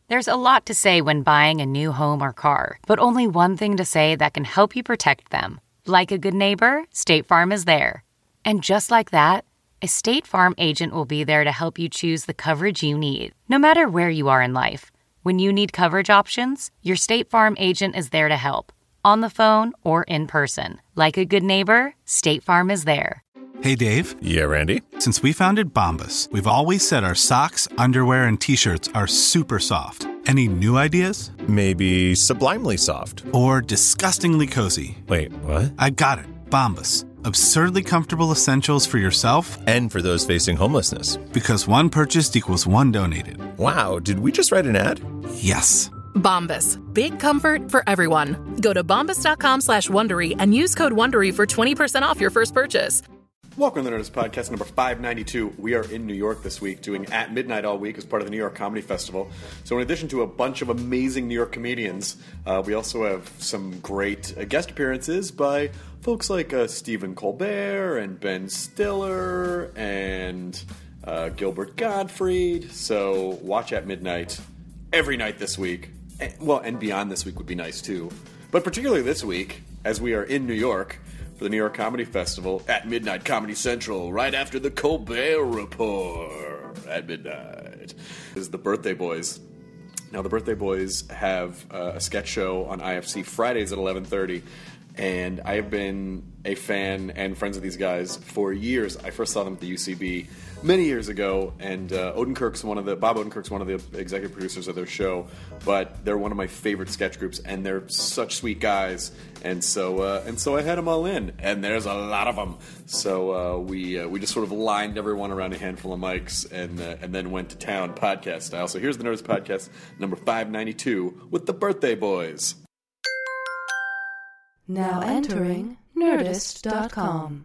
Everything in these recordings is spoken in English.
There's a lot to say when buying a new home or car, but only one thing to say that can help you protect them. Like a good neighbor, State Farm is there. And just like that, a State Farm agent will be there to help you choose the coverage you need, no matter where you are in life. When you need coverage options, your State Farm agent is there to help, on the phone or in person. Like a good neighbor, State Farm is there. Hey, Dave. Yeah, Randy? Since we founded Bombas, we've always said our socks, underwear, and T-shirts are super soft. Any new ideas? Maybe sublimely soft. Or disgustingly cozy. Wait, what? I got it. Bombas. Absurdly comfortable essentials for yourself and for those facing homelessness. Because one purchased equals one donated. Wow, did we just write an ad? Yes. Bombas. Big comfort for everyone. Go to bombas.com/Wondery and use code Wondery for 20% off your first purchase. Welcome to the Nerdist Podcast number 592. We are in New York this week doing At Midnight all week as part of the New York Comedy Festival. So in addition to a bunch of amazing New York comedians, we also have some great guest appearances by folks like Stephen Colbert and Ben Stiller and Gilbert Gottfried. So watch At Midnight every night this week. And beyond this week would be nice too. But particularly this week, as we are in New York for the New York Comedy Festival at Midnight Comedy Central, right after the Colbert Report at midnight. This is the Birthday Boys. Now, the Birthday Boys have a sketch show on IFC Fridays at 11:30, and I have been a fan and friends of these guys for years. I first saw them at the UCB many years ago, and Bob Odenkirk's one of the executive producers of their show, but they're one of my favorite sketch groups, and they're such sweet guys, and so I had them all in, and there's a lot of them. So we just sort of lined everyone around a handful of mics, and then went to town podcast style. So here's the Nerdist Podcast number 592 with the Birthday Boys. Now entering Nerdist.com.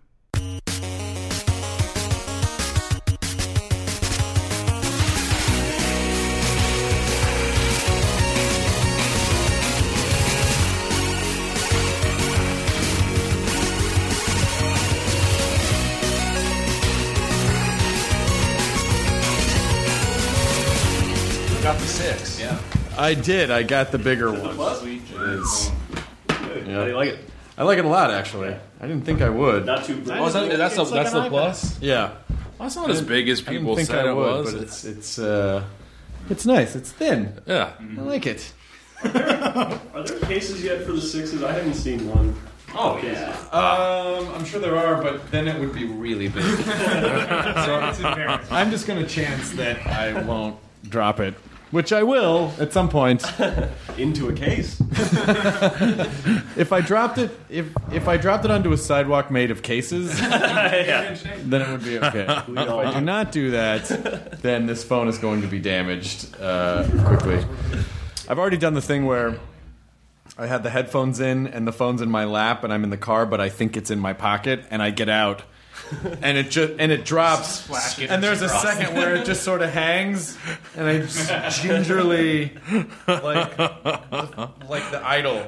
Got the 6. Yeah. I did. I got the bigger one. Sweet. It is. Yeah. How do you like it? I like it a lot, actually. I didn't think I would. Not too big. Oh, that's the plus? Yeah. Well, it's not as big as people said it was. But it's nice. It's thin. Yeah. I like it. Are there cases yet for the 6s? I haven't seen one. Oh, yeah. I'm sure there are, but then it would be really big. So I'm just going to chance that I won't drop it. Which I will at some point. Into a case. If I dropped it onto a sidewalk made of cases, then it would be okay. If I do not do that, then this phone is going to be damaged quickly. I've already done the thing where I had the headphones in and the phone's in my lap and I'm in the car, but I think it's in my pocket, and I get out. And it drops, and there's a second where it just sort of hangs, and I just gingerly, like the idol.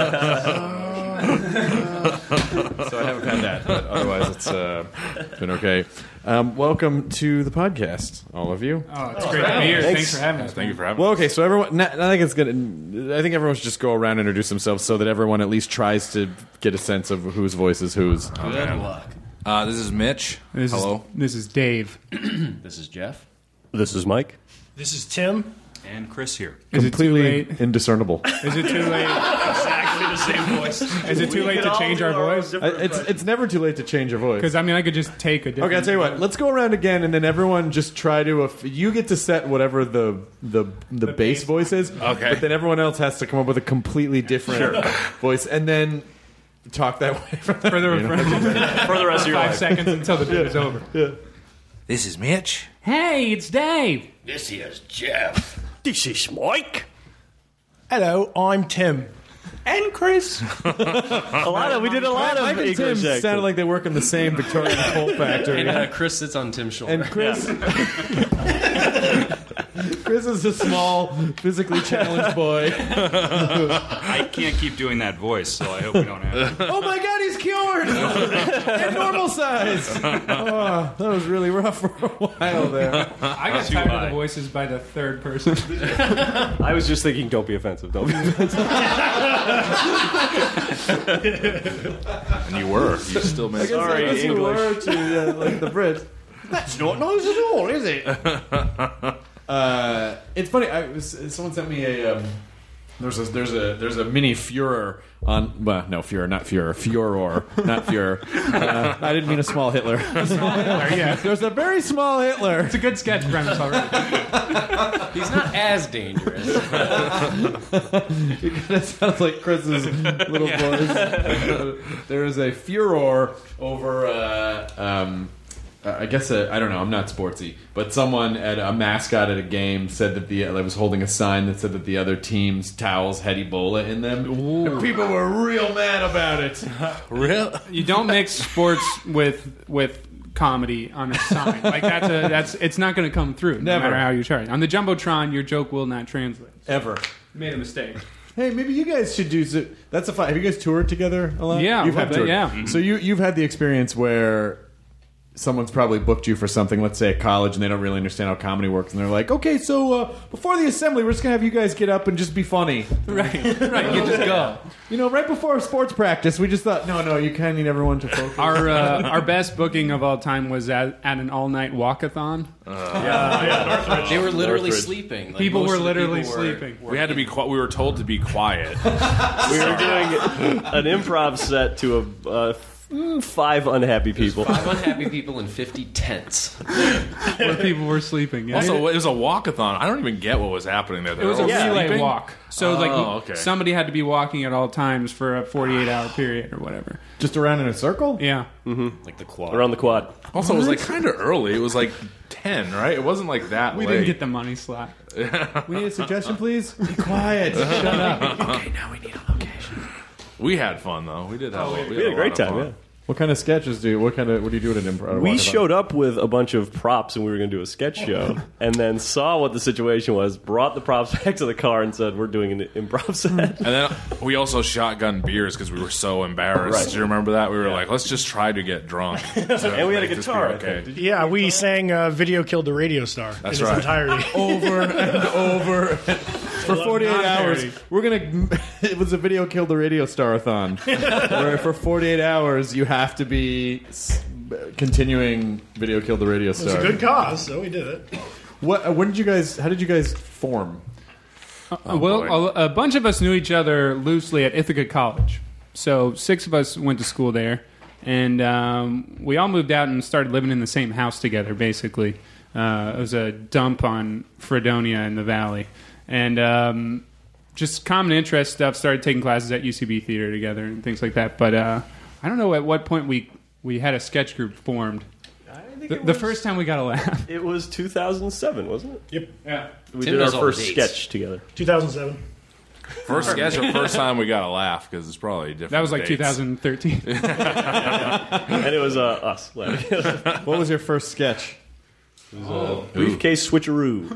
So I haven't had that, but otherwise it's been okay. Welcome to the podcast, all of you. Oh, it's great to be here. Thanks for having us. Thank you for having us. Well, okay, so everyone, I think everyone should just go around and introduce themselves so that everyone at least tries to get a sense of whose voice is whose. Good luck. This is Mitch. Hello. This is Dave. This is Jeff. This is Mike. This is Tim. And Chris here. Completely indiscernible. Is it too late? Exactly the same voice. Is it too late to change our voice? It's never too late to change your voice. Because, I mean, I could just take a different... Okay, I'll tell you what. Let's go around again, and then everyone just try to... you get to set whatever the bass voice is. Okay. But then everyone else has to come up with a completely different voice, and then talk that way for the rest of your 5 life. seconds until the bit is over. Yeah. This is Mitch. Hey, it's Dave. This is Jeff. This is Mike. Hello, I'm Tim. And Chris. We did a lot of Mike and English Tim accents. sounded like they work in the same Victorian coal factory. And Chris sits on Tim's shoulder. And Chris... Chris is a small, physically challenged boy. I can't keep doing that voice, so I hope we don't have it. Oh my God, he's cured! And normal size. Oh, that was really rough for a while there. I got tired of the voices by the third person. I was just thinking, don't be offensive. Don't be offensive. And you were. You still made it. I guess you were to like the Brits. That's not nice at all, is it? It's funny. Someone sent me a. There's a mini Führer on. Well, no Führer, not Führer. Furor, not Führer. I didn't mean a small Hitler. Small Hitler, yeah. There's a very small Hitler. It's a good sketch premise already. He's not as dangerous. It kind of sounds like Chris's little voice. There is a furor over. I guess I don't know. I'm not sportsy, but someone at a mascot at a game said that I was holding a sign that said that the other team's towels had Ebola in them. And people were real mad about it. Real? You don't mix sports with comedy on a sign. Like that's it's not going to come through. No matter how you try. On the Jumbotron, your joke will not translate. Ever. You made a mistake. Hey, maybe you guys should do. That's a fun. Have you guys toured together a lot? Yeah, you've had toured. Yeah. So you've had the experience where someone's probably booked you for something, let's say at college, and they don't really understand how comedy works, and they're like, okay, so before the assembly, we're just going to have you guys get up and just be funny. Right. You just go. You know, right before sports practice, we just thought, no, you kind of need everyone to focus. Our best booking of all time was at an all-night walkathon. They were literally sleeping. Like, people were literally sleeping. We had to be. We were told to be quiet. We were doing an improv set to 5 unhappy people. 5 unhappy people in 50 tents. Where people were sleeping. Yeah. Also, it was a walkathon. I don't even get what was happening there. It was a relay sleeping? walk. So somebody had to be walking at all times for a 48-hour period or whatever. Just around in a circle? Yeah. Mm-hmm. Like the quad. Around the quad. Also, it was like kind of early. It was like 10, right? It wasn't like that We late. didn't get the money slot. We need a suggestion, please? Be quiet. Shut up. Okay, now we need a location. We had fun, though. We did have we had a great time, yeah. What kind of sketches do you? What do you do at an improv? We showed up with a bunch of props and we were going to do a sketch show, and then saw what the situation was, brought the props back to the car, and said, "We're doing an improv set." And then we also shotgun beers because we were so embarrassed. Right. Do you remember that? We were like, "Let's just try to get drunk." And we had a Make this guitar. be okay. Yeah, we sang "Video Killed the Radio Star" That's in its right. entirety. Over and over for 48 hours. We're gonna. It was a Video Killed the Radio Star-a-thon, where for 48 hours you have to be continuing Video Killed the Radio Star. It was a good cause, so we did it. When did you guys? How did you guys form? A bunch of us knew each other loosely at Ithaca College. So 6 of us went to school there, and we all moved out and started living in the same house together, basically. It was a dump on Fredonia in the valley. And just common interest stuff, started taking classes at UCB Theater together and things like that. But I don't know at what point we had a sketch group formed. The first time we got a laugh. It was 2007, wasn't it? Yep. Yeah. We did our first sketch together. 2007. First sketch or first time we got a laugh, because it's probably different. That was like dates. 2013. And it was us. What was your first sketch? It was briefcase switcheroo.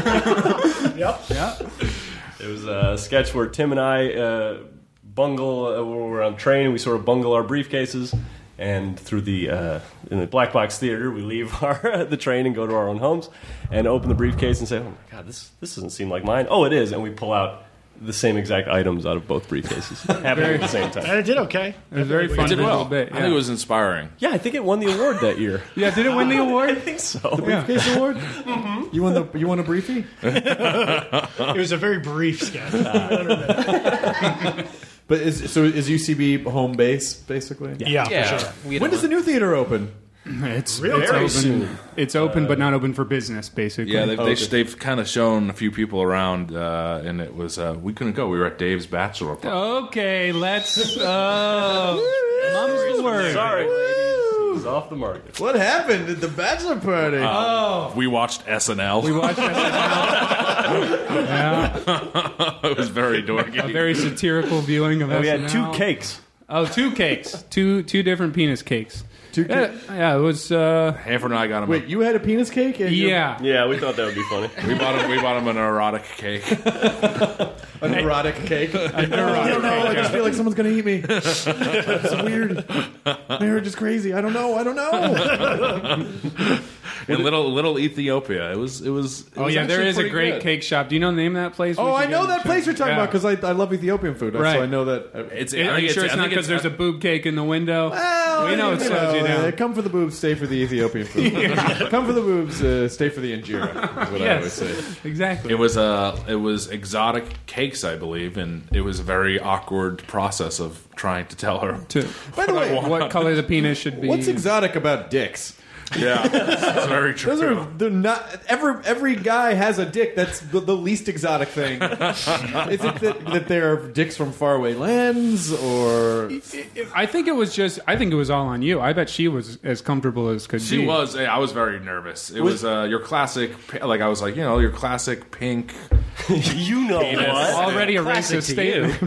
Yep. Yeah. It was a sketch where Tim and I bungle. We're on train. We sort of bungle our briefcases, and through the in the Black Box Theater, we leave the train and go to our own homes, and open the briefcase and say, "Oh my God, this doesn't seem like mine." Oh, it is, and we pull out the same exact items out of both briefcases, happening at the same time. And it did okay. It was very fun. It did well. Bit, I think it was inspiring. Yeah, I think it won the award that year. Yeah, did it win the award? I think so. The briefcase award? Mm-hmm. You won a briefie? It was a very brief sketch. But is UCB home base basically? Yeah, for sure. When does the new theater open? It's Really? it's Very open. soon. It's open, but not open for business. Basically, Yeah, they've kind of shown a few people around, and it was we couldn't go. We were at Dave's bachelor party. Okay, let's. Mum's the word. Sorry, ladies. He's off the market. What happened at the bachelor party? We watched SNL. We watched that. Yeah, It was very dorky. a very satirical viewing of And we had SNL. 2 cakes. Oh, 2 cakes. Two different penis cakes. Yeah, it was. Hanford and I got him. Wait, you had a penis cake? And Yeah. Yeah, we thought that would be funny. We bought him an erotic cake. A neurotic cake? A neurotic I don't know. I cake, just feel like someone's going to eat me. It's weird. Marriage is crazy. I don't know. In little Ethiopia. It was Oh yeah, there actually is a pretty great good. cake shop. Do you know the name of that place? Oh, I know that place you're talking about because I love Ethiopian food. Right. So I know that. Are you sure it's not because there's a boob cake in the window? Well, we know it slows you down. Come for the boobs, stay for the Ethiopian food. Come for the boobs, stay for the injera. Is what I always say. Exactly. It was exotic cakes, I believe, and it was a very awkward process of trying to tell her. By the way, what color the penis should be. What's exotic about dicks? Yeah, it's very true. They're not. Every guy has a dick. That's the least exotic thing. Is it that there are dicks from faraway lands, or? I think it was all on you. I bet she was as comfortable as could be. She was. I was very nervous. It was your classic. Like I was like, your classic pink. You know penis. what? Already a racist statement.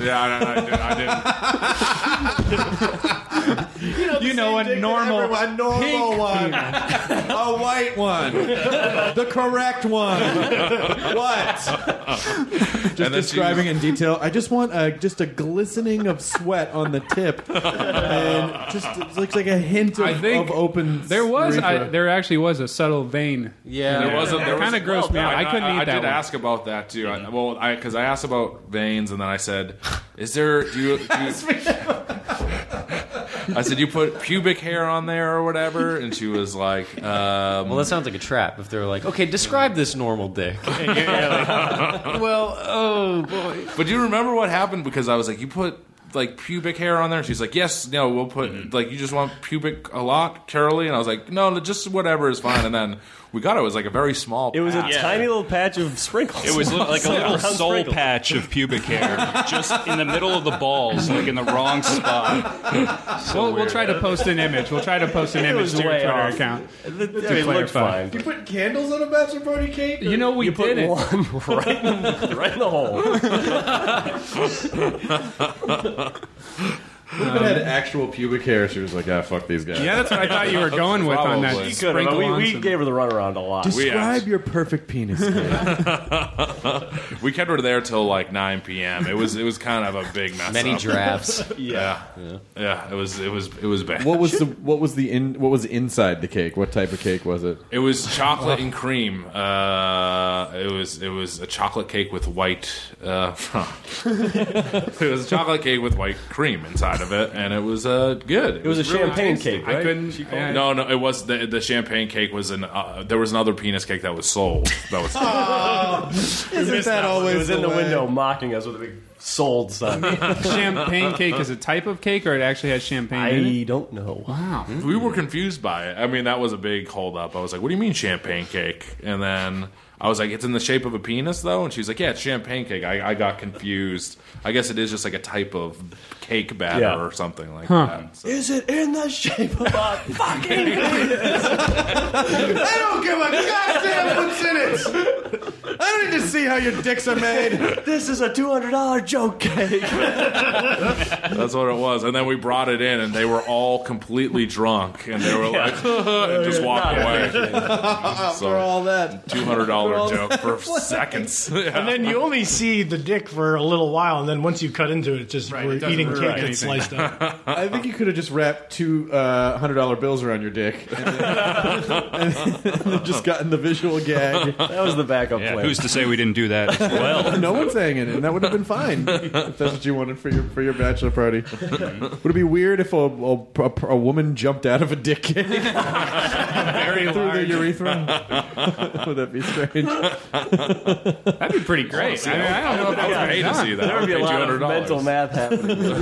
I did. You know, a normal pink one, a white one, the correct one. What? Just describing in detail. I just want just a glistening of sweat on the tip, and just it looks like a hint of open. There actually was a subtle vein. Yeah, there was. It kind of grossed me out. I couldn't eat that. I did one. ask about that too. Because I asked about veins, and then I said, "Is there? Do you I said, you put pubic hair on there or whatever?" And she was like, well, that sounds like a trap. If they're like, okay, describe this normal dick. Well, oh, boy. But do you remember what happened? Because I was like, you put, like, pubic hair on there? She's like, yes, no, we'll put, like, you just want pubic a lot, curly? And I was like, no, just whatever is fine. And then we got it was like a very small patch. It was a tiny little patch of sprinkles. It was like a little soul patch of pubic hair, just in the middle of the balls, like in the wrong spot. We'll try to post an image. We'll try to post an image to your Twitter account. It looked fine. You put candles on a bachelor party cake? You know, we did it. One right in the hole. What if it had actual pubic hair? She was like, fuck these guys. Yeah, that's what I thought you were going with on that. You could have. We gave her the runaround a lot. Describe your perfect penis. We kept her there till like 9 p.m. It was kind of a big mess. Many drafts. Yeah. It was bad. What was inside the cake? What type of cake was it? It was chocolate and cream. It was a chocolate cake with white. It was a chocolate cake with white cream inside of it, and it was good. It was a champagne cake, right? I couldn't. No, it was the champagne cake was there was another penis cake that was sold. That was. Isn't that always? It was in the window mocking us with a big sold sign. Champagne cake is a type of cake, or it actually has champagne in it? I don't know. Wow. We were confused by it. I mean, that was a big hold up. I was like, "What do you mean champagne cake?" And then I was like, "It's in the shape of a penis, though." And she's like, "Yeah, it's champagne cake." I got confused. I guess it is just like a type of cake batter or something like that. So. Is it in the shape of a fucking penis? I don't give a goddamn what's in it. I don't need to see how your dicks are made. This is a $200 joke cake. That's what it was. And then we brought it in, and they were all completely drunk, and they were like, and just walked away. For all that $200 joke for seconds. Yeah. And then you only see the dick for a little while, and then once you cut into it, it's just we're eating cake that's sliced up. I think you could have just wrapped two $100 bills around your dick and then just gotten the visual gag. That was the backup plan. Who's to say we didn't do that as well? No one's saying it, and that would have been fine if that's what you wanted for your bachelor party. Would it be weird if a woman jumped out of a dick cake through the urethra? Would that be strange? That'd be pretty great. I mean, I don't know if I would pay to see that. There would be a lot of mental math happening.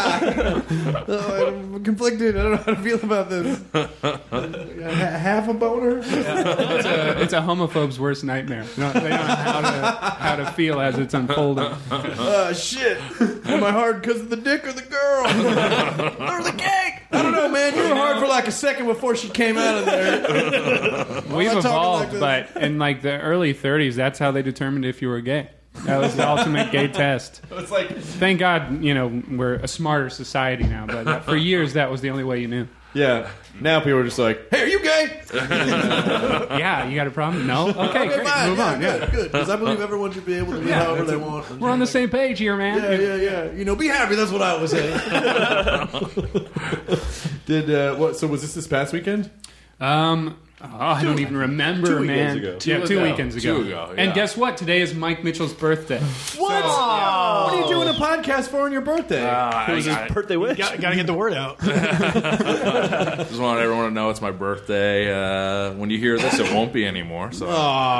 I'm conflicted. I don't know how to feel about this. Half a boner? It's a homophobe's worst nightmare. They don't know how to feel as it's unfolding. Shit. Am I hard because of the dick or the girl? Or the cake? I don't know, man. You were hard for like a second before she came out of there. We've evolved, but in like the early 30s, that's how they determined if you were gay. That was the ultimate gay test. It's like, thank God, we're a smarter society now. But for years, that was the only way you knew. Yeah. Now people are just like, hey, are you gay? Yeah, you got a problem? No? Okay, great. Fine. Move on. Good. Because I believe everyone should be able to live however they want. We're on the same page here, man. Yeah. Be happy. That's what I was saying. So was this past weekend? I don't even remember, man. 2 weekends ago. 2 ago, yeah. And guess what? Today is Mike Mitchell's birthday. What? What are you doing a podcast for on your birthday? It was his birthday wish. Got to get the word out. Just want everyone to know it's my birthday. When you hear this, it won't be anymore. So,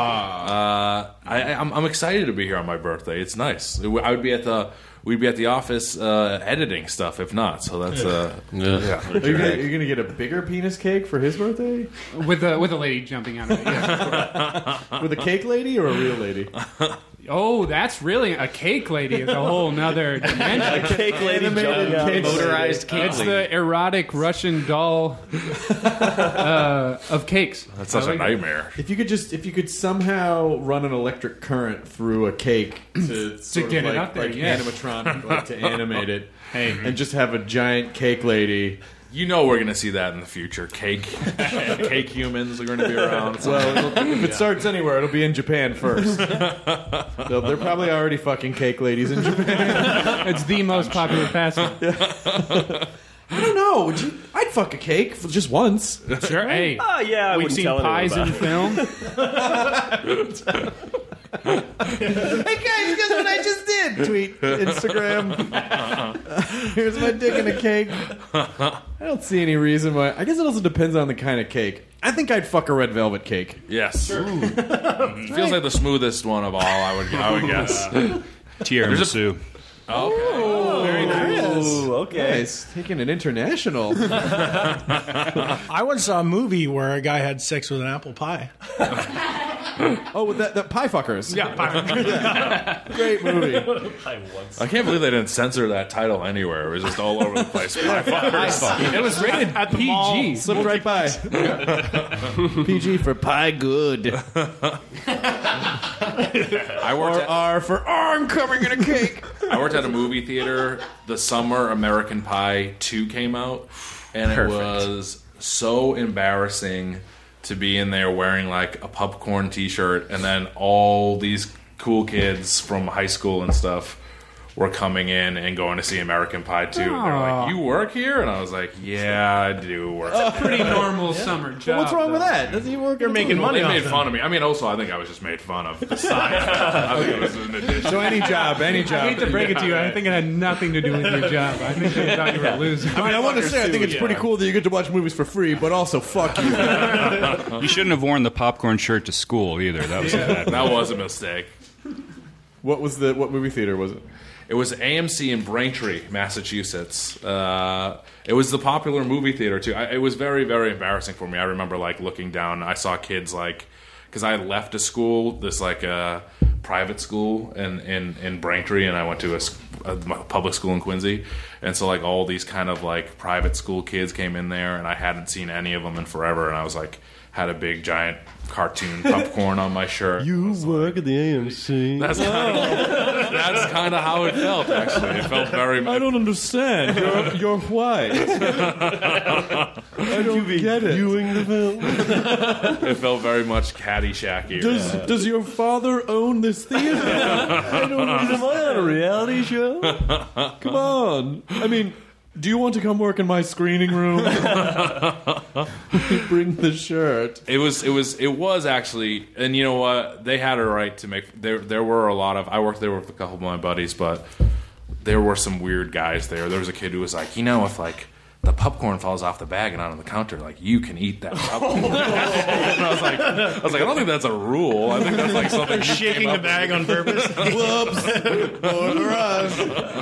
I'm excited to be here on my birthday. It's nice. We'd be at the office editing stuff if not. So that's Are you gonna get a bigger penis cake for his birthday? With a lady jumping out of it. Yeah. With a cake lady or a real lady? Oh, that's really a cake lady. Is a whole nother dimension. A cake lady motorized cake It's lady. the erotic Russian doll of cakes. That's such a nightmare. If you could somehow run an electric current through a cake to sort get of it up there, animatronic, like to animate it, Hey. and just have a giant cake lady. You know we're going to see that in the future. Cake humans are going to be around. Well, if it starts anywhere, it'll be in Japan first. They're probably already fucking cake ladies in Japan. It's the most popular pastime. I don't know. I'd fuck a cake for just once. Sure. Hey. Oh, yeah, I We've wouldn't seen tell anyone pies about in it. film. Hey guys, guess what I just did? Tweet, Instagram. Here's my dick in a cake. I don't see any reason why. I guess it also depends on the kind of cake. I think I'd fuck a red velvet cake. Yes. Feels like the smoothest one of all, I would guess. Tiramisu. Okay. Very nice. Okay. Nice. Taking it international. I once saw a movie where a guy had sex with an apple pie. Oh, with that Pie Fuckers. Yeah, pie. Great movie. I can't believe they didn't censor that title anywhere. It was just all over the place. Pie fuckers. It was rated At the PG. mall. Slipped right by. PG for pie good. I worked at R for arm coming in a cake. I worked at a movie theater the summer American Pie 2 came out, and it was so embarrassing to be in there wearing like a popcorn t-shirt, and then all these cool kids from high school and stuff were coming in and going to see American Pie 2. They're like, "You work here?" And I was like, "Yeah, I do work." Pretty normal summer job. What's wrong with that? Does he work? You're making money They off made it. fun of me. I mean, also, I think I was just made fun of. I think it was an addition. So any job. I hate to break it to you. I think it had nothing to do with your job. I think they thought you were a loser. I mean, I want to say I think it's pretty cool that you get to watch movies for free, but also fuck you. You shouldn't have worn the popcorn shirt to school either. That was bad. That was a mistake. What movie theater was it? It was AMC in Braintree, Massachusetts. It was the popular movie theater too. It was very, very embarrassing for me. I remember like looking down. I saw kids like, because I had left a school, this like private school in Braintree, and I went to a public school in Quincy, and so like all these kind of like private school kids came in there, and I hadn't seen any of them in forever, and I was like, had a big giant cartoon popcorn on my shirt. You work at the AMC. That's kind of how it felt. Actually, it felt very. I don't understand. You're white. I don't get it. Viewing the film. It felt very much Caddyshacky. Does your father own this theater? I don't know. Am I on a reality show? Come on. I mean, do you want to come work in my screening room? Bring the shirt. It was actually, and you know what? They had a right to make. There were a lot of. I worked there with a couple of my buddies, but there were some weird guys there. There was a kid who was like, if like the popcorn falls off the bag and on the counter, like you can eat that popcorn. And I was like, I don't think that's a rule. I think that's like something. Shaking the bag on purpose. Whoops. For us.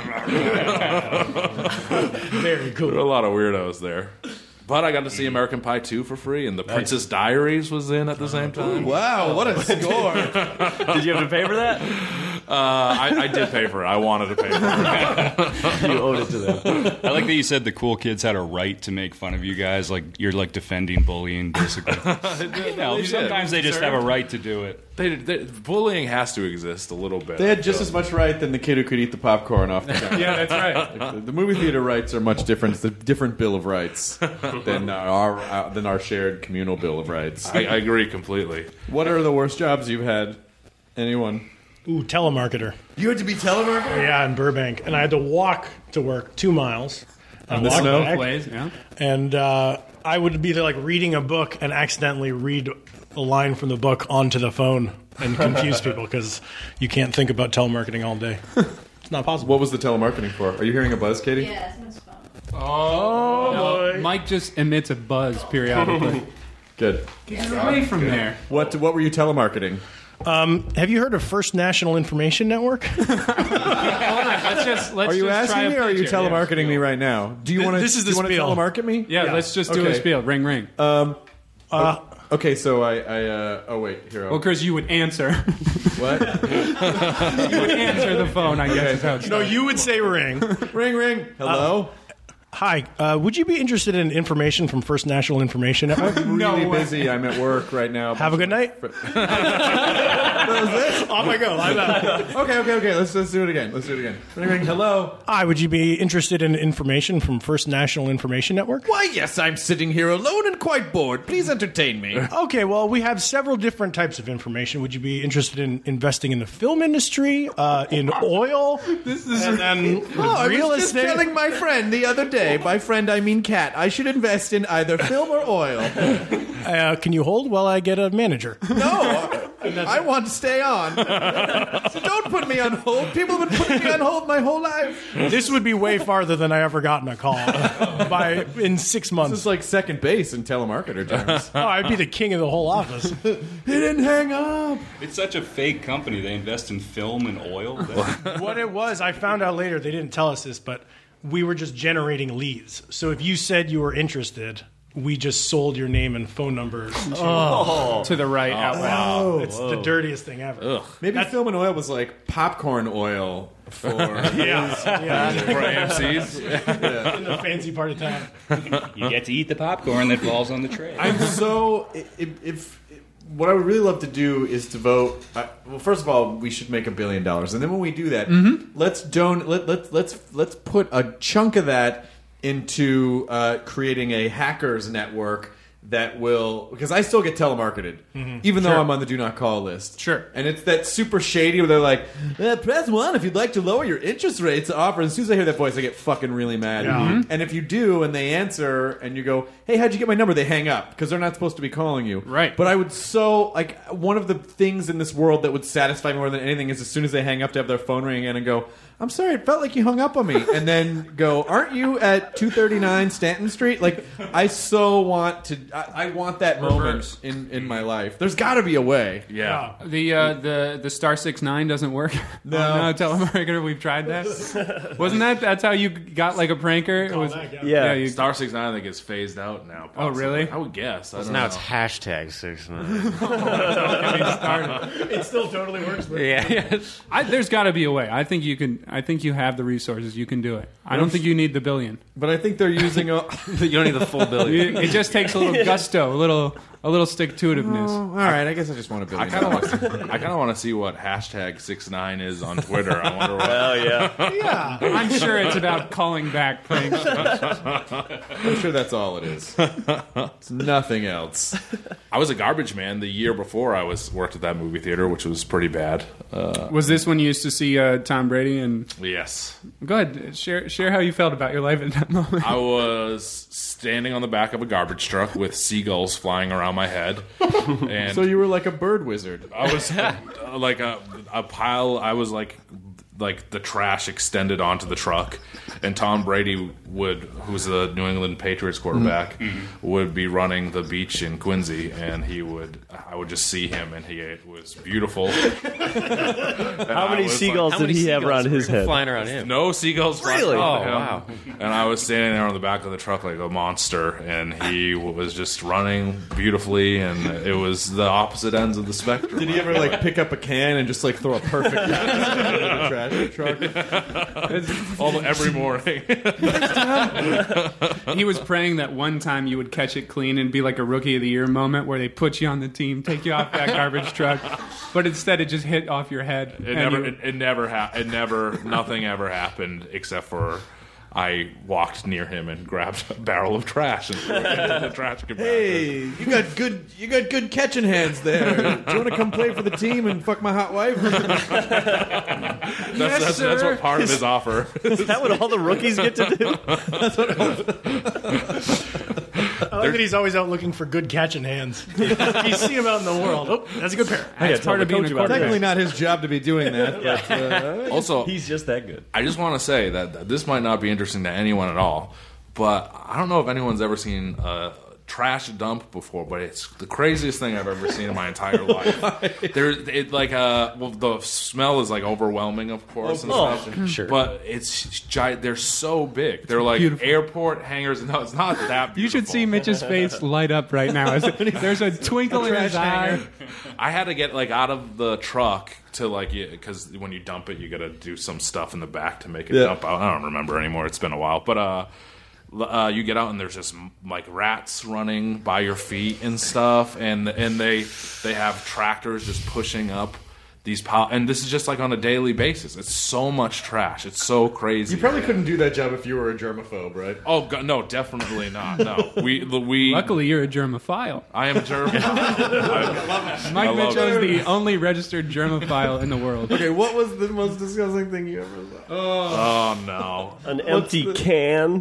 Very cool. There were a lot of weirdos there. But I got to see American Pie 2 for free, and The Princess Diaries was in at the same time. Wow, what a score. Did you have to pay for that? I did pay for it. I wanted to pay for it. You owed it to them. I like that you said the cool kids had a right to make fun of you guys. Like you're like defending bullying, basically. No, sometimes they just have a right to do it. Bullying has to exist a little bit. They had just as much right than the kid who could eat the popcorn off the counter. Yeah, that's right. Like, the movie theater rights are much different. It's a different Bill of Rights than our shared communal Bill of Rights. I agree completely. What are the worst jobs you've had? Anyone? Ooh, telemarketer. You had to be telemarketer? Yeah, in Burbank. And I had to walk to work 2 miles. In the snow? Back. Ways, yeah. And I would be like reading a book and accidentally read a line from the book onto the phone and confuse people because you can't think about telemarketing all day. It's not possible. What was the telemarketing for? Are you hearing a buzz, Katie? Yeah, it's phone. Oh, no, Mike just emits a buzz periodically. Good. Get away from there. What were you telemarketing? Have you heard of First National Information Network? Hold on, let's are you just asking me or are you telemarketing me right now? Do you want to? This is the do you want to spiel. telemarket me? Yeah, let's just do a spiel. Ring, ring. Okay, so oh wait, here. Well, because you would answer. What? You would answer the phone, I guess. Is how it's No, you would say ring. Ring, ring. Hello. Hi, would you be interested in information from First National Information Network? I'm really busy. I'm at work right now. Have a good night. What was this? Off I go. I'm out. Okay. Let's do it again. Ring, ring. Hello. Hi, would you be interested in information from First National Information Network? Why, yes, I'm sitting here alone and quite bored. Please entertain me. Okay, well, we have several different types of information. Would you be interested in investing in the film industry, in oil, and I real was just estate? telling my friend the other day, by friend I mean cat, I should invest in either film or oil. Can you hold while I get a manager? No, I want to stay on. So don't put me on hold. People have been putting me on hold my whole life. This would be way farther than I ever gotten a call in 6 months. This is like second base in telemarketer terms. Oh, I'd be the king of the whole office. He didn't hang up. It's such a fake company. They invest in film and oil. What it was, I found out later, they didn't tell us this, but we were just generating leads. So if you said you were interested, we just sold your name and phone number to the right outlet. Wow. It's the dirtiest thing ever. Ugh. Maybe film and oil was like popcorn oil for Yeah. For AMC's. In the fancy part of town. You get to eat the popcorn that falls on the tray. I'm so if what I would really love to do is to vote. Well, first of all, we should make $1 billion, and then when we do that, let's put a chunk of that into creating a hackers network that will, because I still get telemarketed, even though I'm on the do not call list. Sure. And it's that super shady where they're like, press 1 if you'd like to lower your interest rates offer. And as soon as I hear that voice, I get fucking really mad. Yeah. And if you do, and they answer, and you go, hey, how'd you get my number? They hang up, because they're not supposed to be calling you. Right. But I would one of the things in this world that would satisfy me more than anything is as soon as they hang up to have their phone ring again and go, I'm sorry, it felt like you hung up on me. And then go, aren't you at 239 Stanton Street? Like, I so want to, I want that moment in my life. There's got to be a way. Yeah. The star 69 doesn't work. No. On telemarketer. We've tried that. Wasn't that's how you got like a pranker? It was Yeah. Star 69 I think is phased out now. Oh, really? I would guess. I don't Now know. it's hashtag 69. It still totally works. But Yeah. There's got to be a way. I think you can. I think you have the resources. You can do it. I don't think you need the $1 billion. But I think they're using You don't need the full $1 billion. It just takes a little gusto, a little stick-to-itiveness. all right, I guess I just want $1 billion. I kind of want to see what hashtag 69 is on Twitter. I wonder what. Oh, yeah. yeah. I'm sure it's about calling back pranks. I'm sure that's all it is. It's nothing else. I was a garbage man the year before I worked at that movie theater, which was pretty bad. Was this when you used to see Tom Brady? And Yes. go ahead, share how you felt about your life at that moment. I was standing on the back of a garbage truck with seagulls flying around my head. And So you were like a bird wizard. I was like a pile. I was like like the trash extended onto the truck, and Tom Brady who's the New England Patriots quarterback, would be running the beach in Quincy, and I would just see him, and it was beautiful. How many seagulls did he have around his head? Flying around him? No seagulls flying Really? around him. Wow. And I was standing there on the back of the truck like a monster, and he was just running beautifully, and it was the opposite ends of the spectrum. Did he ever like pick up a can and just like throw a perfect the trash truck? Every morning. He was praying that one time you would catch it clean and be like a Rookie of the Year moment where they put you on the team, take you off that garbage truck, but instead it just hit off your head. Nothing ever happened except for I walked near him and grabbed a barrel of trash and threw it into the trash compactor. Hey, you got good catching hands there. Do you want to come play for the team and fuck my hot wife? That's what part of his offer. Is that what all the rookies get to do? That's what I like that he's always out looking for good catching hands. You see him out in the world. Oh, that's a good pair. That's part of being a quarterback. Technically not his job to be doing that. But, also, he's just that good. I just want to say that this might not be interesting to anyone at all, but I don't know if anyone's ever seen a trash dump before, but it's the craziest thing I've ever seen in my entire life. The smell is like overwhelming, of course, and stuff. Sure. But it's giant. They're so big. They're like airport hangars. No, it's not that beautiful. You should see Mitch's face light up right now. There's a twinkle in his eye. I had to get like out of the truck to because when you dump it, you got to do some stuff in the back to make it dump out. I don't remember anymore. It's been a while, but you get out and there's just like rats running by your feet and stuff, and they have tractors just pushing up these and this is just like on a daily basis. It's so much trash. It's so crazy. you probably couldn't do that job if you were a germaphobe, right? Oh God, no, definitely not. No, we. Luckily, you're a germophile. I am a germophile. Mike Mitchell is the only registered germophile in the world. Okay, what was the most disgusting thing you ever saw? Oh no, an empty can.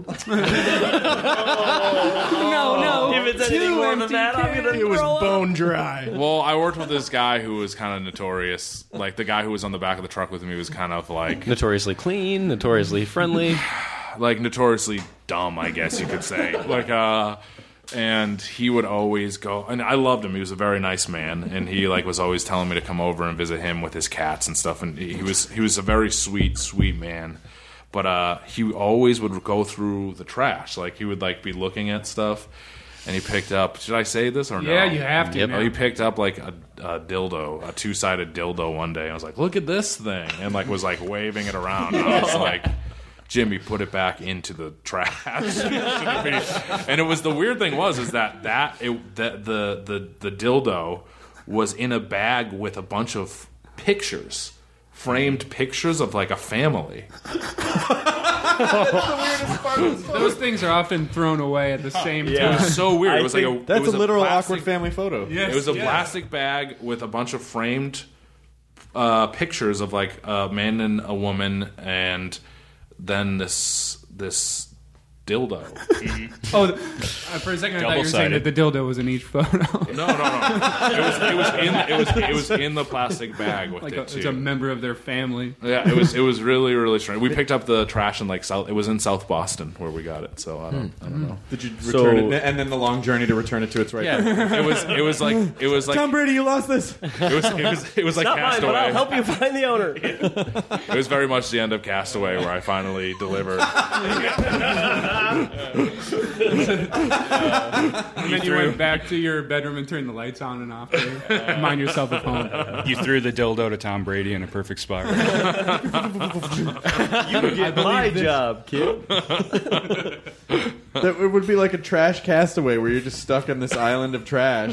No. If it's anything more than that, I'm gonna. It was bone dry. Well, I worked with this guy who was kind of notorious. Like the guy who was on the back of the truck with me was kind of like notoriously clean, notoriously friendly, like notoriously dumb, I guess you could say. And he would always go, and I loved him. He was a very nice man, and he was always telling me to come over and visit him with his cats and stuff. And he was a very sweet man. But he always would go through the trash. Like he would be looking at stuff. And he picked up. Should I say this or no? Yeah, you have to. He picked up a dildo, a 2-sided dildo one day. I was like, "Look at this thing!" And was waving it around. And I was like, "Jimmy, put it back into the trash." And it was the weird thing is that the dildo was in a bag with a bunch of pictures, framed pictures of a family. Those things are often thrown away at the same time. It was so weird. It was that's a literal awkward family photo. Yes, it was a plastic bag with a bunch of framed pictures of a man and a woman, and then this dildo. Oh, for a second I thought you were saying that the dildo was in each photo. No. It was in the plastic bag with it too. It's a member of their family. Yeah, it was really, really strange. We picked up the trash in South. It was in South Boston where we got it. So I don't know. Did you return it? And then the long journey to return it to its right. Yeah, it was like Tom Brady, you lost this. It was like not Castaway. Mine, but I'll help you find the owner. It was very much the end of Castaway where I finally delivered. And then you went back to your bedroom and turned the lights on and off to mind yourself at home. You threw the dildo to Tom Brady in a perfect spot. You get my job, kid. That it would be like a trash Castaway where you're just stuck on this island of trash.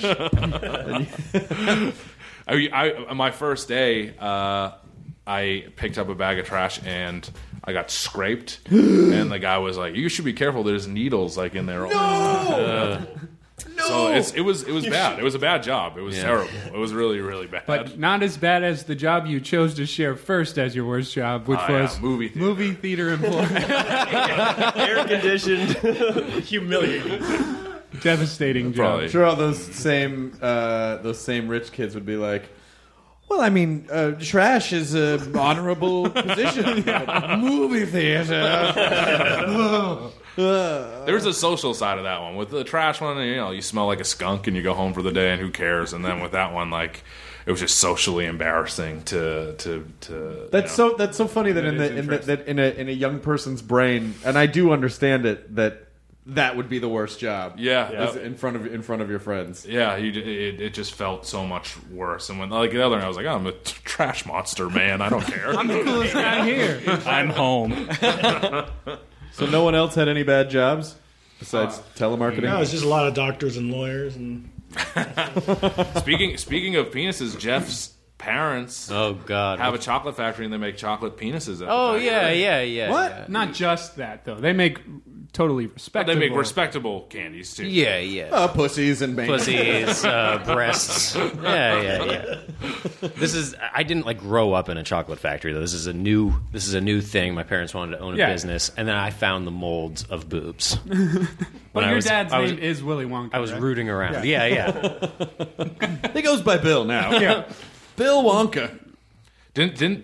My first day, I picked up a bag of trash and I got scraped, and the guy was like, "You should be careful. There's needles in there." No. So it was bad. It was a bad job. It was terrible. It was really, really bad. But not as bad as the job you chose to share first as your worst job, which was movie theater employee. Air conditioned, humiliating. Devastating job. I'm sure all those same rich kids would be like, Well, I mean, trash is an honorable position. Movie theater. There's a social side of that one. With the trash one, you smell like a skunk and you go home for the day and who cares? And then with that one, like, it was just socially embarrassing to That's so funny that in a young person's brain, and I do understand it, that would be the worst job. Yeah. In front of your friends. Yeah, it just felt so much worse. And when the other night, I was like, I'm a trash monster, man. I don't care. I'm the coolest guy here. I'm home. So no one else had any bad jobs besides telemarketing? No, it's just a lot of doctors and lawyers. And Speaking of penises, Jeff's parents have a chocolate factory and they make chocolate penises. At the factory. Yeah. What? Yeah. Not just that though. They make totally respectable. They make respectable candies too. Yeah. Pussies and bangers. Pussies, breasts. Yeah. I didn't grow up in a chocolate factory though. This is a new thing. My parents wanted to own a business, and then I found the molds of boobs. But your dad's name is Willy Wonka. I was right? rooting around. Yeah. He goes by Bill now. Yeah. Bill Wonka. Didn't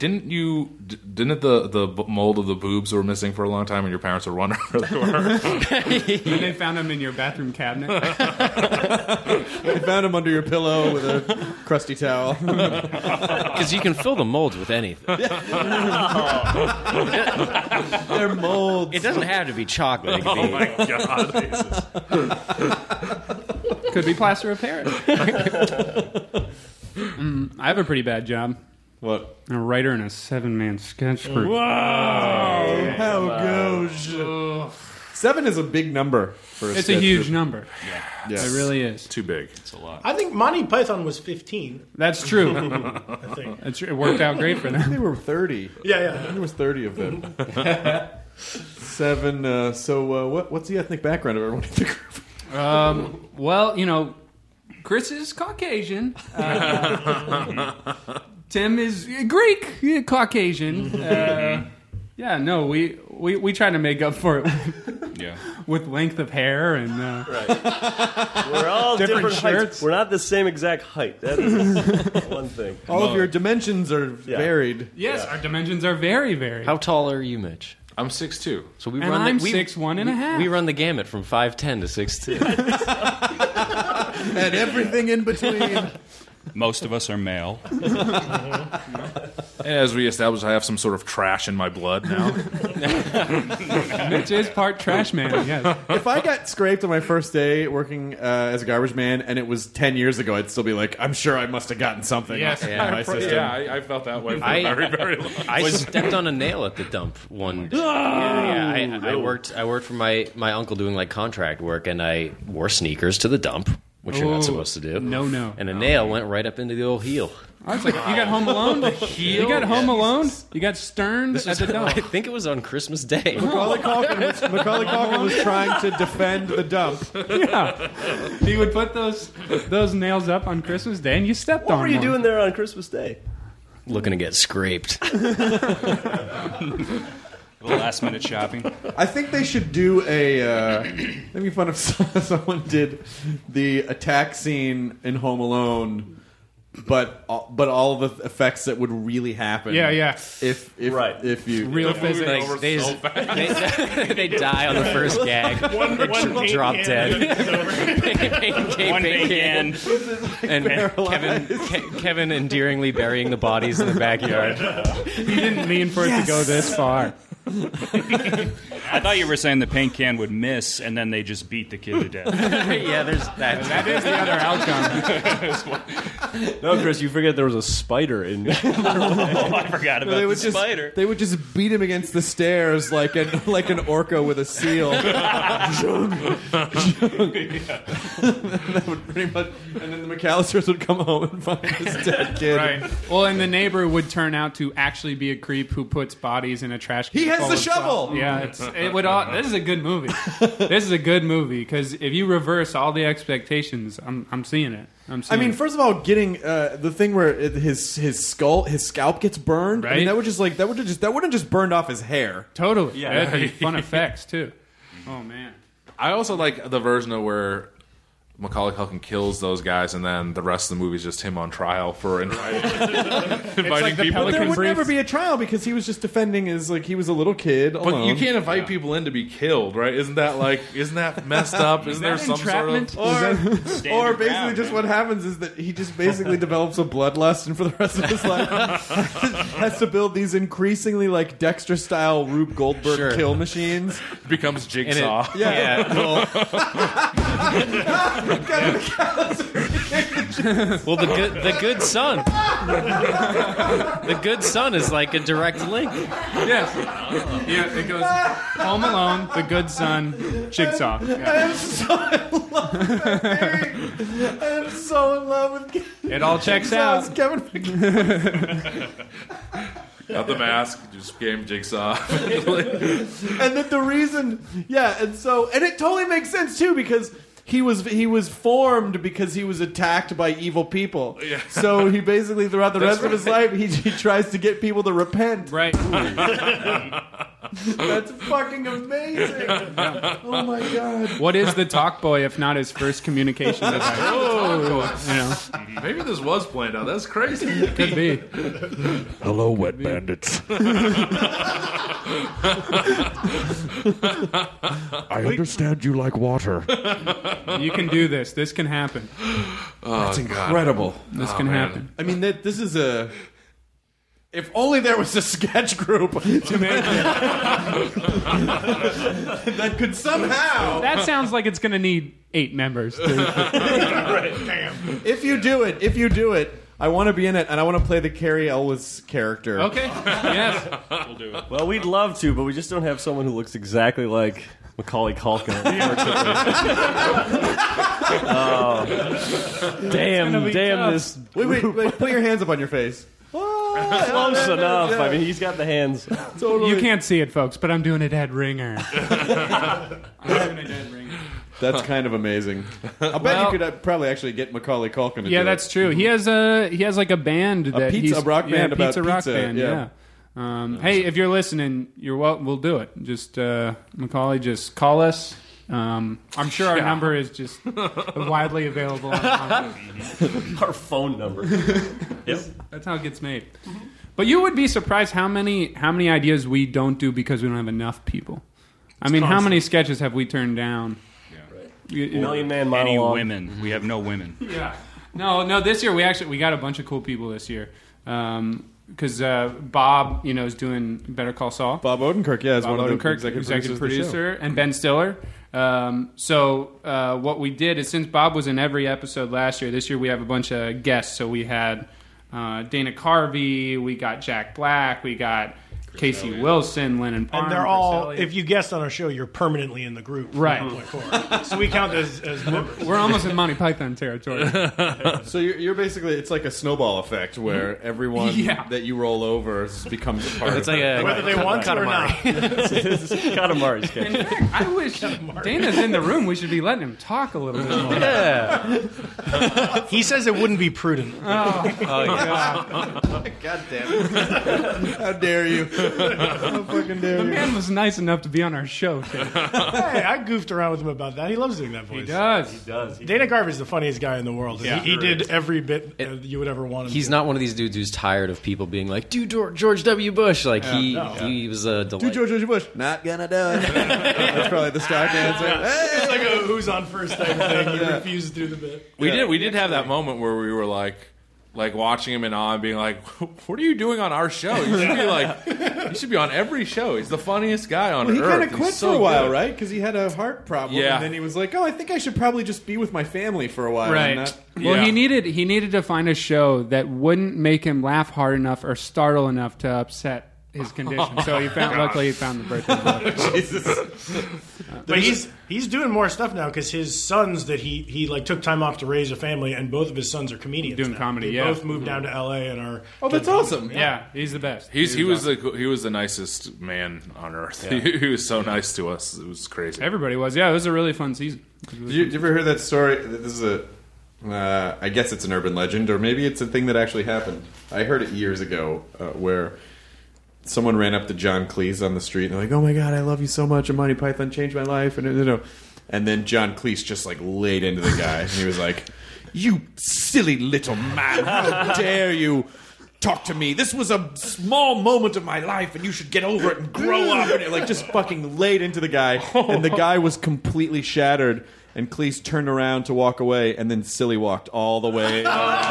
the mold of the boobs were missing for a long time and your parents were wondering where they were? And they found them in your bathroom cabinet. They found them under your pillow with a crusty towel. Because you can fill the molds with anything. They're molds. It doesn't have to be chocolate. It could be... Oh my God. Could be plaster of Paris. I have a pretty bad job. What? A writer in a 7-man sketch group. Whoa! How goes? 7 is a big number for a It's sketch a huge group. number. Yeah. It really is. Too big. It's a lot. I think Monty Python was 15. That's true. I think. It worked out great for them. They were 30. Yeah. There was 30 of them. 7. So what's the ethnic background of everyone in the group? Well, Chris is Caucasian. Tim is Greek, Caucasian. We try to make up for it. With length of hair and We're all different shirts. heights. We're not the same exact height. That is one thing. All of your dimensions are varied. Yes, our dimensions are very varied. How tall are you, Mitch? I'm 6'2". So we And run I'm the, 6'1.5". We run the gamut from 5'10" to 6'2". And everything in between. Most of us are male. And as we established, I have some sort of trash in my blood now. Mitch is part trash man, yes. If I got scraped on my first day working as a garbage man and it was 10 years ago, I'd still be like, I'm sure I must have gotten something Yes. in my system. I felt that way for a very, very long time. I stepped on a nail at the dump one day. I worked for my uncle doing contract work, and I wore sneakers to the dump, which you're not supposed to do. No. And a nail went right up into the old heel. I was like, you got Home Alone? You got Home Alone? You got Stern at the dump? I think it was on Christmas Day. Macaulay Culkin was trying to defend the dump. Yeah. He would put those nails up on Christmas Day, and you stepped on them. What were you doing there on Christmas Day? Looking to get scraped. Last minute shopping. I think they should do maybe fun if someone did the attack scene in Home Alone, but all of the effects that would really happen. Yeah. If you real physics. They die on the first gag. One drop dead. One bacon. And Kevin endearingly burying the bodies in the backyard. He didn't mean for it to go this far. I thought you were saying the paint can would miss and then they just beat the kid to death. Yeah, there's that. That is the other outcome. No, Chris, you forget there was a spider in. I forgot about the spider. They would just beat him against the stairs like an orca with a seal. That would pretty much, and then the McAllisters would come home and find this dead kid. Right. Well, and the neighbor would turn out to actually be a creep who puts bodies in a trash can. He has full the of shovel. salt. Yeah, this is a good movie. This is a good movie because if you reverse all the expectations, I'm seeing it. I mean, first of all, getting the thing where his scalp gets burned. Right? I mean, that wouldn't just burned off his hair. Totally. Yeah, that'd be fun effects too. Oh man. I also like the version of where Macaulay Culkin kills those guys, and then the rest of the movie is just him on trial for inviting like the people. But there would briefs. never be a trial because he was just defending he was a little kid alone. But you can't invite people in to be killed, right? Isn't that messed up? Isn't there some entrapment? sort of... Or basically just what happens is that he just basically develops a bloodlust and for the rest of his life has to build these increasingly like Dexter-style Rube Goldberg kill machines. Becomes Jigsaw. Well, the good son. The good son is like a direct link. Yes. Yeah, it goes Home Alone, The Good Son, Jigsaw. I am so in love with Kevin. It all checks out. Kevin. Got the mask, just game Jigsaw. And then the reason, and it totally makes sense too because he was formed because he was attacked by evil people. Yeah. So he basically throughout the rest of his life he tries to get people to repent. Right. That's fucking amazing. Oh my god. What is the talk boy if not his first communication device? Maybe this was planned out. That's crazy. It could be. Hello, wet bandits. I understand you like water. You can do this. This can happen. That's incredible. This can happen. I mean, this is a... If only there was a sketch group to make that could somehow... That sounds like it's going to need 8 members. Right. Damn. If you do it, I want to be in it, and I want to play the Carrie Elwes character. Okay. Yes. We'll do it. Well, we'd love to, but we just don't have someone who looks exactly like Macaulay Culkin. Oh, damn this. Wait, put your hands up on your face. Close enough. I mean, he's got the hands. Totally. You can't see it, folks, but I'm doing a dead ringer. That's kind of amazing. I bet you could probably actually get Macaulay Culkin to do it. That's true. He has like a band that a rock band about pizza rock pizza, band. Yeah. Hey, if you're listening, we'll do it. Just Macaulay, just call us. I'm sure our number is just widely available. Our phone number. Yep, that's how it gets made. But you would be surprised how many ideas we don't do because we don't have enough people. I mean, how many sketches have we turned down? Million Man Monologue. Any women? We have no women. Yeah. No. This year we got a bunch of cool people this year. Because Bob, is doing Better Call Saul. Bob Odenkirk, is Bob one of the Odenkirk, executive producer, and Ben Stiller. So what we did is since Bob was in every episode last year, this year we have a bunch of guests. So we had Dana Carvey, we got Jack Black, we got Casey Wilson, Lennon Parham. And they're all, if you guest on our show, you're permanently in the group. Right. So we count as members. We're almost in Monty Python territory. So you're basically, it's like a snowball effect where everyone that you roll over becomes a part of it. Whether they want to or not. It's Katamari sketch. In fact, I wish Dana's in the room. We should be letting him talk a little bit more. Yeah. He says it wouldn't be prudent. Oh God. God damn it. How dare you. How fucking dare The you. man was nice enough to be on our show, too. Hey, I goofed around with him about that. He loves doing that voice. He does. Dana Carvey's the funniest guy in the world. Yeah. He did every bit you would ever want him He's to. not one of these dudes who's tired of people being like, do George W. Bush. Like, he was a delight. Do George W. Bush. Not gonna do it. That's probably the stock answer. Hey! It's like a who's on first type of thing. He refuses to do the bit. We did have that moment where we were like watching him in awe and being like, what are you doing on our show? You should be on every show. He's the funniest guy on earth. He kind of quit so for a while, good. right? Because he had a heart problem. Yeah. And then he was like, I think I should probably just be with my family for a while. Right. And not... Well, he needed to find a show that wouldn't make him laugh hard enough or startle enough to upset his condition. So luckily he found the birthday book. Jesus. But he's doing more stuff now because his sons that he took time off to raise a family, and both of his sons are comedians. Doing now. comedy, They both moved down to L.A. and are. Oh, that's awesome. Yeah, he's the best. He was the nicest man on earth. Yeah. He was so nice to us. It was crazy. Everybody was. Yeah, it was a really fun season. Did you ever hear that story? This is I guess it's an urban legend, or maybe it's a thing that actually happened. I heard it years ago where someone ran up to John Cleese on the street and they're like, "Oh my God, I love you so much, and Monty Python changed my life," and And then John Cleese just like laid into the guy, and he was like, "You silly little man! How dare you talk to me? This was a small moment of my life, and you should get over it and grow up." And it like just fucking laid into the guy, and the guy was completely shattered. And Cleese turned around to walk away, and then Silly walked all the way.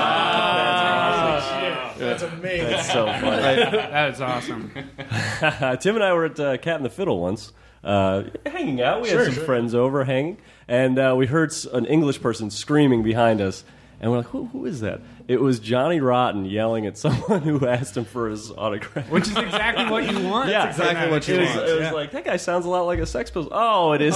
That's amazing. That's so funny. That is awesome. Tim and I were at Cat and the Fiddle once, hanging out. We had some friends over hanging, and we heard an English person screaming behind us, and we're like, who is that? It was Johnny Rotten yelling at someone who asked him for his autograph. Which is exactly what you want. Yeah, That's exactly what you want. It was like, that guy sounds a lot like a Sex Pistols. Oh, it is.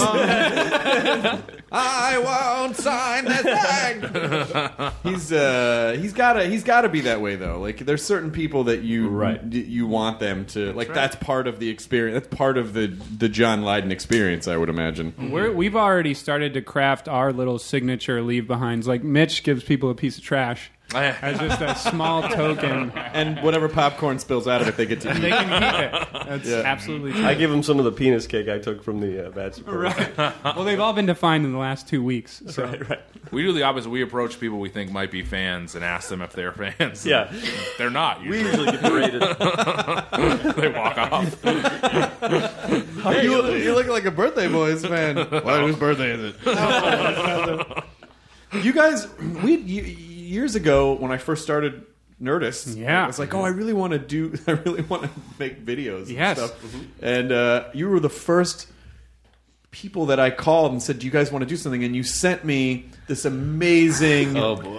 I won't sign that thing. He's got to be that way though. Like there's certain people that you want them to like. That's part of the experience. That's part of the John Lydon experience, I would imagine. We've already started to craft our little signature leave behinds. Like Mitch gives people a piece of trash. As just a small token. And whatever popcorn spills out of it, they get to eat. They can keep it. That's absolutely true. I give them some of the penis cake I took from the bachelor party. Right. Well, they've all been defined in the last 2 weeks. So. Right. We do the opposite. We approach people we think might be fans and ask them if they're fans. Yeah. They're not. We usually get berated. They walk off. Hey, you look like a Birthday Boys fan. Well, whose birthday is it? You guys, years ago when I first started Nerdist, I was like, I really want to make videos and stuff. And you were the first people that I called and said, do you guys want to do something? And you sent me this amazing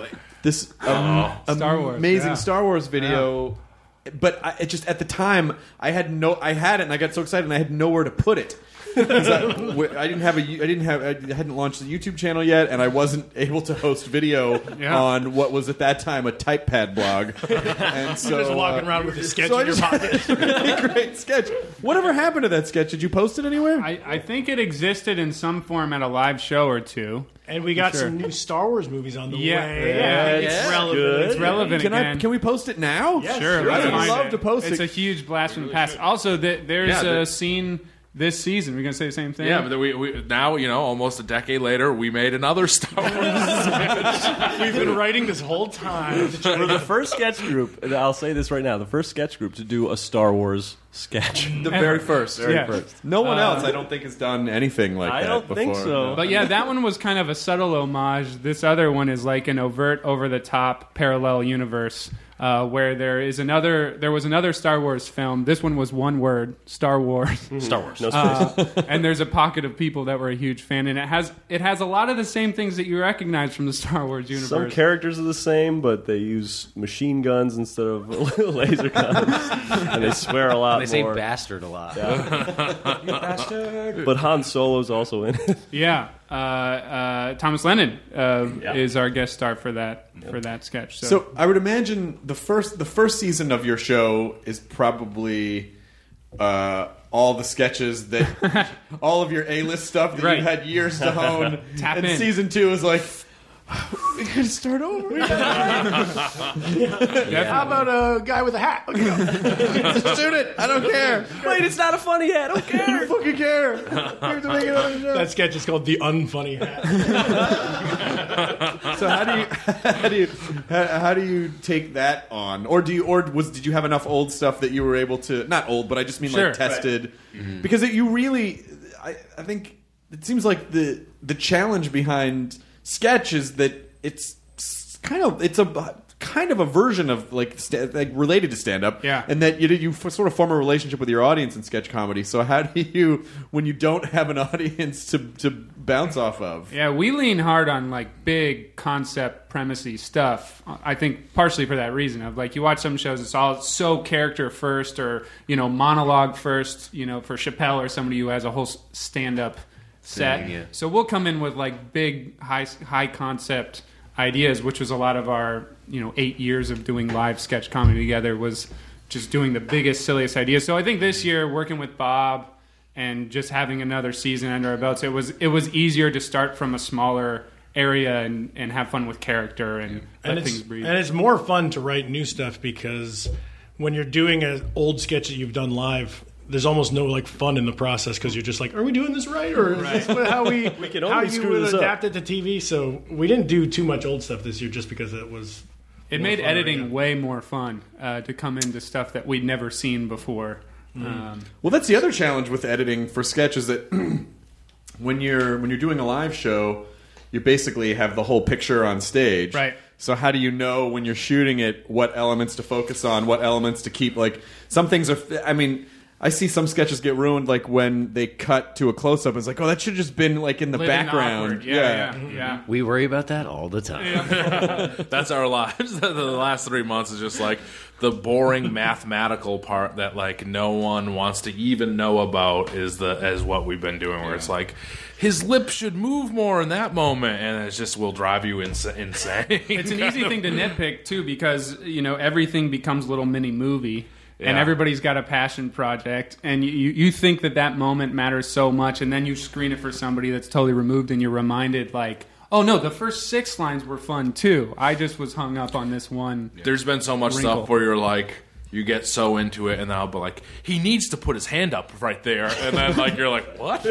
Star Wars, amazing Star Wars video. But it just at the time I had it and I got so excited and I had nowhere to put it. I hadn't launched the YouTube channel yet, and I wasn't able to host video on what was at that time a TypePad blog. And so, you're just walking around with a sketch in your pocket. It's a really great sketch. Whatever happened to that sketch? Did you post it anywhere? I think it existed in some form at a live show or two. And we got some new Star Wars movies on the way. It's relevant. Good. It's relevant again. Can we post it now? Yes, sure. I would love to post it. It's a huge blast from the past. Also, there's a scene this season. We're going to say the same thing? Yeah, but we now, almost a decade later, we made another Star Wars sketch. We've been writing this whole time. We're the first sketch group, and I'll say this right now, the first sketch group to do a Star Wars sketch. The very first. First. No one else, I don't think, has done anything like that before. I don't think so. But yeah, that one was kind of a subtle homage. This other one is like an overt, over-the-top parallel universe. Where there was another Star Wars film. This one was one word: Star Wars. Star Wars. No space. And there's a pocket of people that were a huge fan, and it has a lot of the same things that you recognize from the Star Wars universe. Some characters are the same, but they use machine guns instead of laser guns, and they swear a lot. They say bastard a lot. Yeah. You bastard. But Han Solo's also in it. Yeah. Thomas Lennon is our guest star for that sketch. So I would imagine the first season of your show is probably all the sketches that all of your A-list stuff that you had years to hone. And season 2 is like, we gotta start over. How about a guy with a hat? Shoot it. I don't care. Wait, it's not a funny hat. I don't care. I don't fucking care. We have to make another show. That sketch is called The Unfunny Hat. So how do you take that on, or did you have enough old stuff that you were able to, not old, but I just mean like tested, because you really, I think it seems like the challenge behind sketch is that it's kind of a version of like related to stand up, and that you sort of form a relationship with your audience in sketch comedy. So how do you, when you don't have an audience to bounce off of? Yeah, we lean hard on like big concept premisey stuff. I think partially for that reason of like you watch some shows, it's all so character first or monologue first. For Chappelle or somebody who has a whole stand up set. Yeah. So we'll come in with like big high concept ideas, which was a lot of our 8 years of doing live sketch comedy together, was just doing the biggest, silliest ideas. So I think this year working with Bob and just having another season under our belts, it was easier to start from a smaller area and have fun with character and let things breathe. And it's more fun to write new stuff because when you're doing an old sketch that you've done live, there's almost no like fun in the process because you're just like, are we doing this right, or is this how we can how only you screw would this adapt it to TV? So we didn't do too much old stuff this year just because it was. It made editing way more fun to come into stuff that we'd never seen before. Well, that's the other challenge with editing for sketch is that when you're doing a live show, you basically have the whole picture on stage. Right. So how do you know when you're shooting it what elements to focus on, what elements to keep? Like some things are. I mean, I see some sketches get ruined, like when they cut to a close up. It's like, oh, that should have just been like in the background. Yeah. We worry about that all the time. That's our lives. The last 3 months is just like the boring mathematical part that like no one wants to even know about is what we've been doing. Where it's like his lips should move more in that moment, and it's just will drive you insane. It's an easy thing to nitpick too because everything becomes a little mini movie. Yeah. And everybody's got a passion project, and you think that moment matters so much, and then you screen it for somebody that's totally removed, and you're reminded, like, oh no, the first 6 lines were fun too. I just was hung up on this one. There's been so much wrinkle. stuff where you're like, you get so into it, and then I'll be like, he needs to put his hand up right there, and then like you're like, what?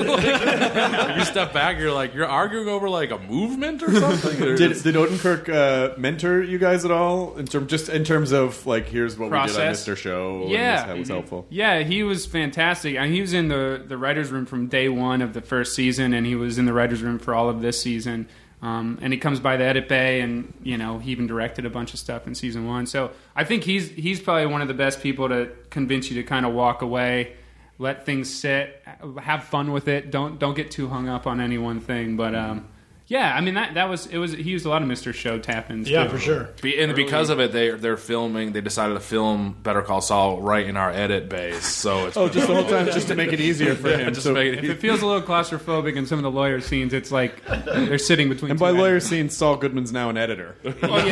You step back, you're like, you're arguing over like a movement or something. Did Odenkirk mentor you guys at all in terms of like, here's what process? We did on Mr. Show? Yeah, and that was helpful. Yeah, he was fantastic. I mean, he was in the writers' room from day one of the first season, and he was in the writers' room for all of this season. And he comes by the edit bay, and he even directed a bunch of stuff in season 1. So I think he's probably one of the best people to convince you to kind of walk away, let things sit, have fun with it. Don't get too hung up on any one thing. But yeah, I mean he used a lot of Mr. Show tap-ins. Yeah, too. for sure. And because of it, they're filming. They decided to film Better Call Saul right in our edit base. So it's just the whole time, just to make it easier for him. Just to make If it feels a little claustrophobic in some of the lawyer scenes, it's like they're sitting between. And by lawyer scenes, Saul Goodman's now an editor. Oh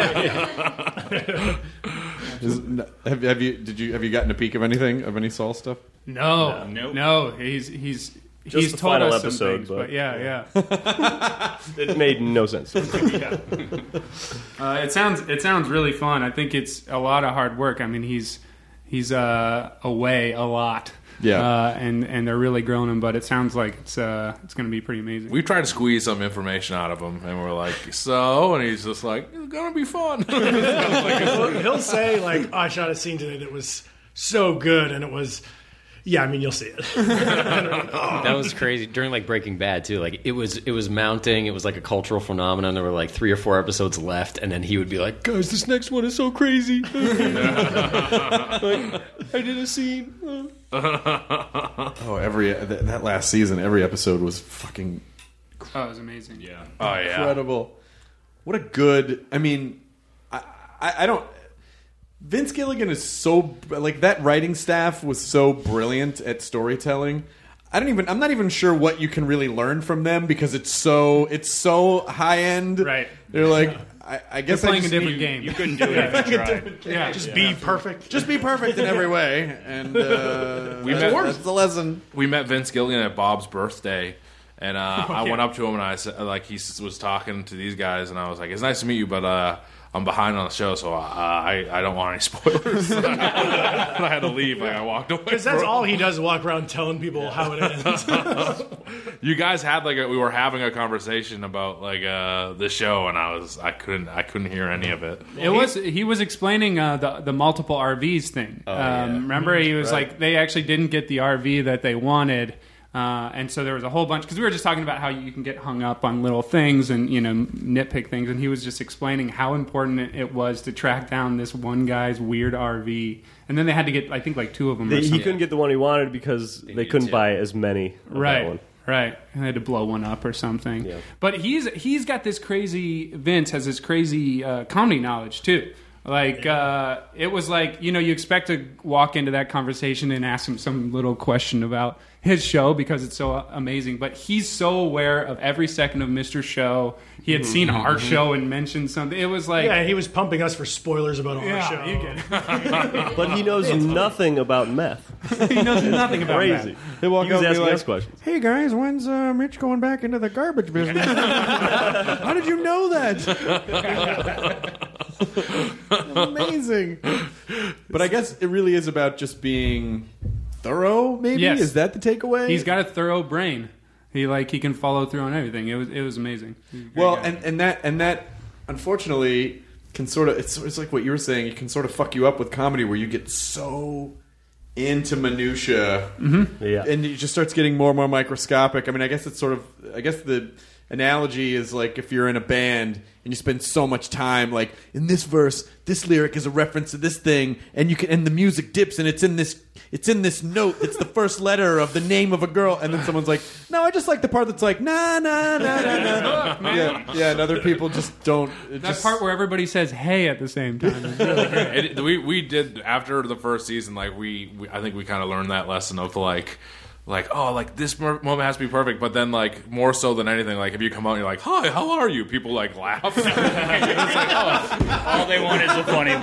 yeah. Have you gotten a peek of anything of any Saul stuff? No. He's the told final us some episode, things, but yeah. It made no sense. It sounds really fun. I think it's a lot of hard work. I mean, he's away a lot. Yeah. And they're really growing him, but it sounds like it's going to be pretty amazing. We tried to squeeze some information out of him, and we're like, so, and he's just like, it's gonna be fun. He'll say like, oh, I shot a scene today that was so good, and it was. Yeah, I mean, you'll see it. That was crazy. During like Breaking Bad too, like it was mounting. It was like a cultural phenomenon. There were like 3 or 4 episodes left, and then he would be like, "Guys, this next one is so crazy." Like, I did a scene. That last season, every episode was fucking. Oh, it was amazing. Yeah. Oh yeah. Incredible. What a good. I mean, I don't. Vince Gilligan is so like that writing staff was so brilliant at storytelling. I'm not even sure what you can really learn from them because it's so high end. Right. They're like I guess they're playing a different game. You couldn't do it if you tried. Yeah. Just be perfect. Just be perfect in every way. And that's the lesson. We met Vince Gilligan at Bob's birthday. And I went up to him and I said, like, he was talking to these guys, and I was like, "It's nice to meet you, but I'm behind on the show, so I don't want any spoilers." And I had to leave. Like, I walked away Because that's all he does, walk around telling people how it ends. You guys had we were having a conversation about like the show, and I couldn't hear any of it. He was explaining the multiple RVs thing. Remember, he was like, they actually didn't get the RV that they wanted. And so there was a whole bunch, because we were just talking about how you can get hung up on little things and nitpick things, and he was just explaining how important it was to track down this one guy's weird RV, and then they had to get, I think, like 2 of them. He couldn't get the one he wanted because they couldn't buy as many of that one. Right, and they had to blow one up or something. Yeah. But he's got this crazy. Vince has this crazy comedy knowledge too. Like it was like you expect to walk into that conversation and ask him some little question about his show because it's so amazing, but he's so aware of every second of Mr. Show. He had seen our show and mentioned something. It was like he was pumping us for spoilers about our show. You get it. But he knows nothing about meth. He knows nothing about Crazy. They walk He was up and be asking like, us questions. "Hey guys, when's Mitch going back into the garbage business?" How did you know that? Amazing. But I guess it really is about just being thorough. Maybe Yes. is that the takeaway? He's got a thorough brain. He can follow through on everything. It was amazing. Well, and that unfortunately can sort of it's like what you were saying. It can sort of fuck you up with comedy where you get so into minutia, Mm-hmm. and it just starts getting more and more microscopic. I mean, I guess the analogy is like if you're in a band and you spend so much time like in this verse, this lyric is a reference to this thing, and the music dips and it's in this note. It's the first letter of the name of a girl, and then someone's like, "No, I just like the part that's like na na na na na." Yeah, and other people just don't. That part where everybody says "hey" at the same time is really great. We did after the first season. Like I think we kind of learned that lesson of like this moment has to be perfect, but then like more so than anything, like if you come out and you're like, "Hi, how are you?" People like laugh. It's like, all they want is a funny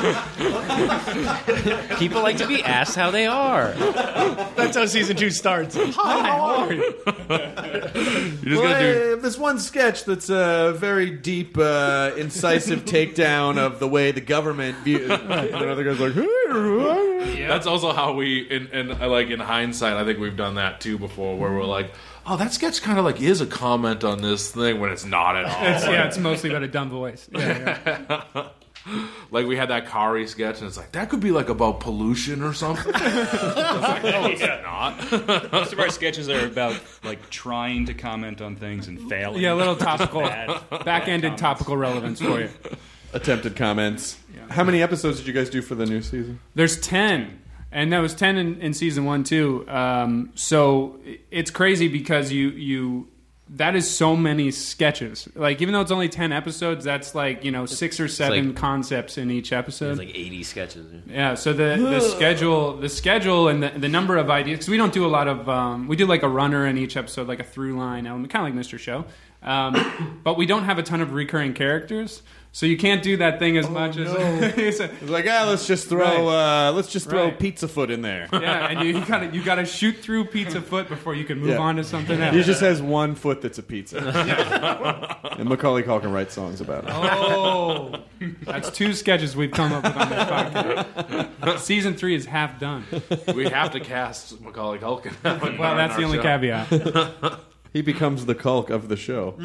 voice. People like to be asked how they are. That's how season 2 starts. Hi, how are you? You're just gonna do this one sketch that's a very deep, incisive takedown of the way the government views. And another guy's like, "Hey, That's also how we, in hindsight, I think we've done that too before, where we're like, "Oh, that sketch kind of like is a comment on this thing," when it's not at all. It's mostly got a dumb voice. Yeah. Like we had that Kari sketch, and it's like that could be like about pollution or something. It's like, no, it's not. Most of our sketches are about like trying to comment on things and failing. Yeah, a little topical, back-ended topical relevance for you. Attempted comments. How many episodes did you guys do for the new season? There's 10. And that was 10 in season 1 too. So it's crazy because that is so many sketches. Like even though it's only 10 episodes, that's like 6 or 7 concepts in each episode. There's like 80 sketches. Yeah. So the schedule, and the number of ideas, because we don't do a lot of we do like a runner in each episode, like a through line element, kind of like Mr. Show. But we don't have a ton of recurring characters. So you can't do that thing as much as it's like, let's just throw Pizza Foot in there. Yeah, and you gotta shoot through Pizza Foot before you can move on to something else. He just has one foot that's a pizza. And Macaulay Culkin writes songs about it. Oh, that's 2 sketches we've come up with on this podcast. Season 3 is half done. We have to cast Macaulay Culkin. Well, that's the only caveat. He becomes the Culk of the show.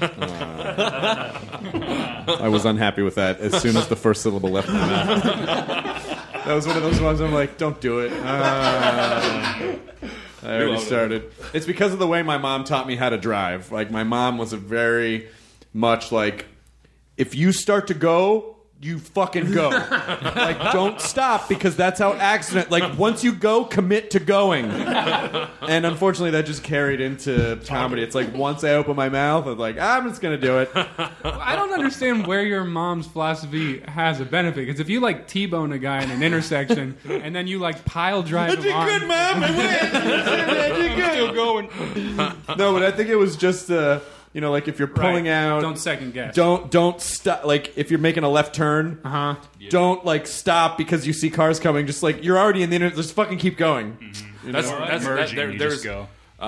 I was unhappy with that as soon as the first syllable left my mouth. That was one of those ones I'm like, don't do it. I already started. It's because of the way my mom taught me how to drive. Like, my mom was a very much like, if you start to go, you fucking go. Like, don't stop, because that's how accident. Like, once you go, commit to going. And unfortunately, that just carried into comedy. It's like, once I open my mouth, I'm like, I'm just gonna do it. I don't understand where your mom's philosophy has a benefit. Because if you like T-bone a guy in an intersection, and then you like pile drive him on, good, Mom. I win. I'm still going. No, but I think it was just. Like if you're pulling out, don't second guess. Don't stop. Like if you're making a left turn, don't like stop because you see cars coming. Just like you're already in the internet, just fucking keep going. Mm-hmm. There's go.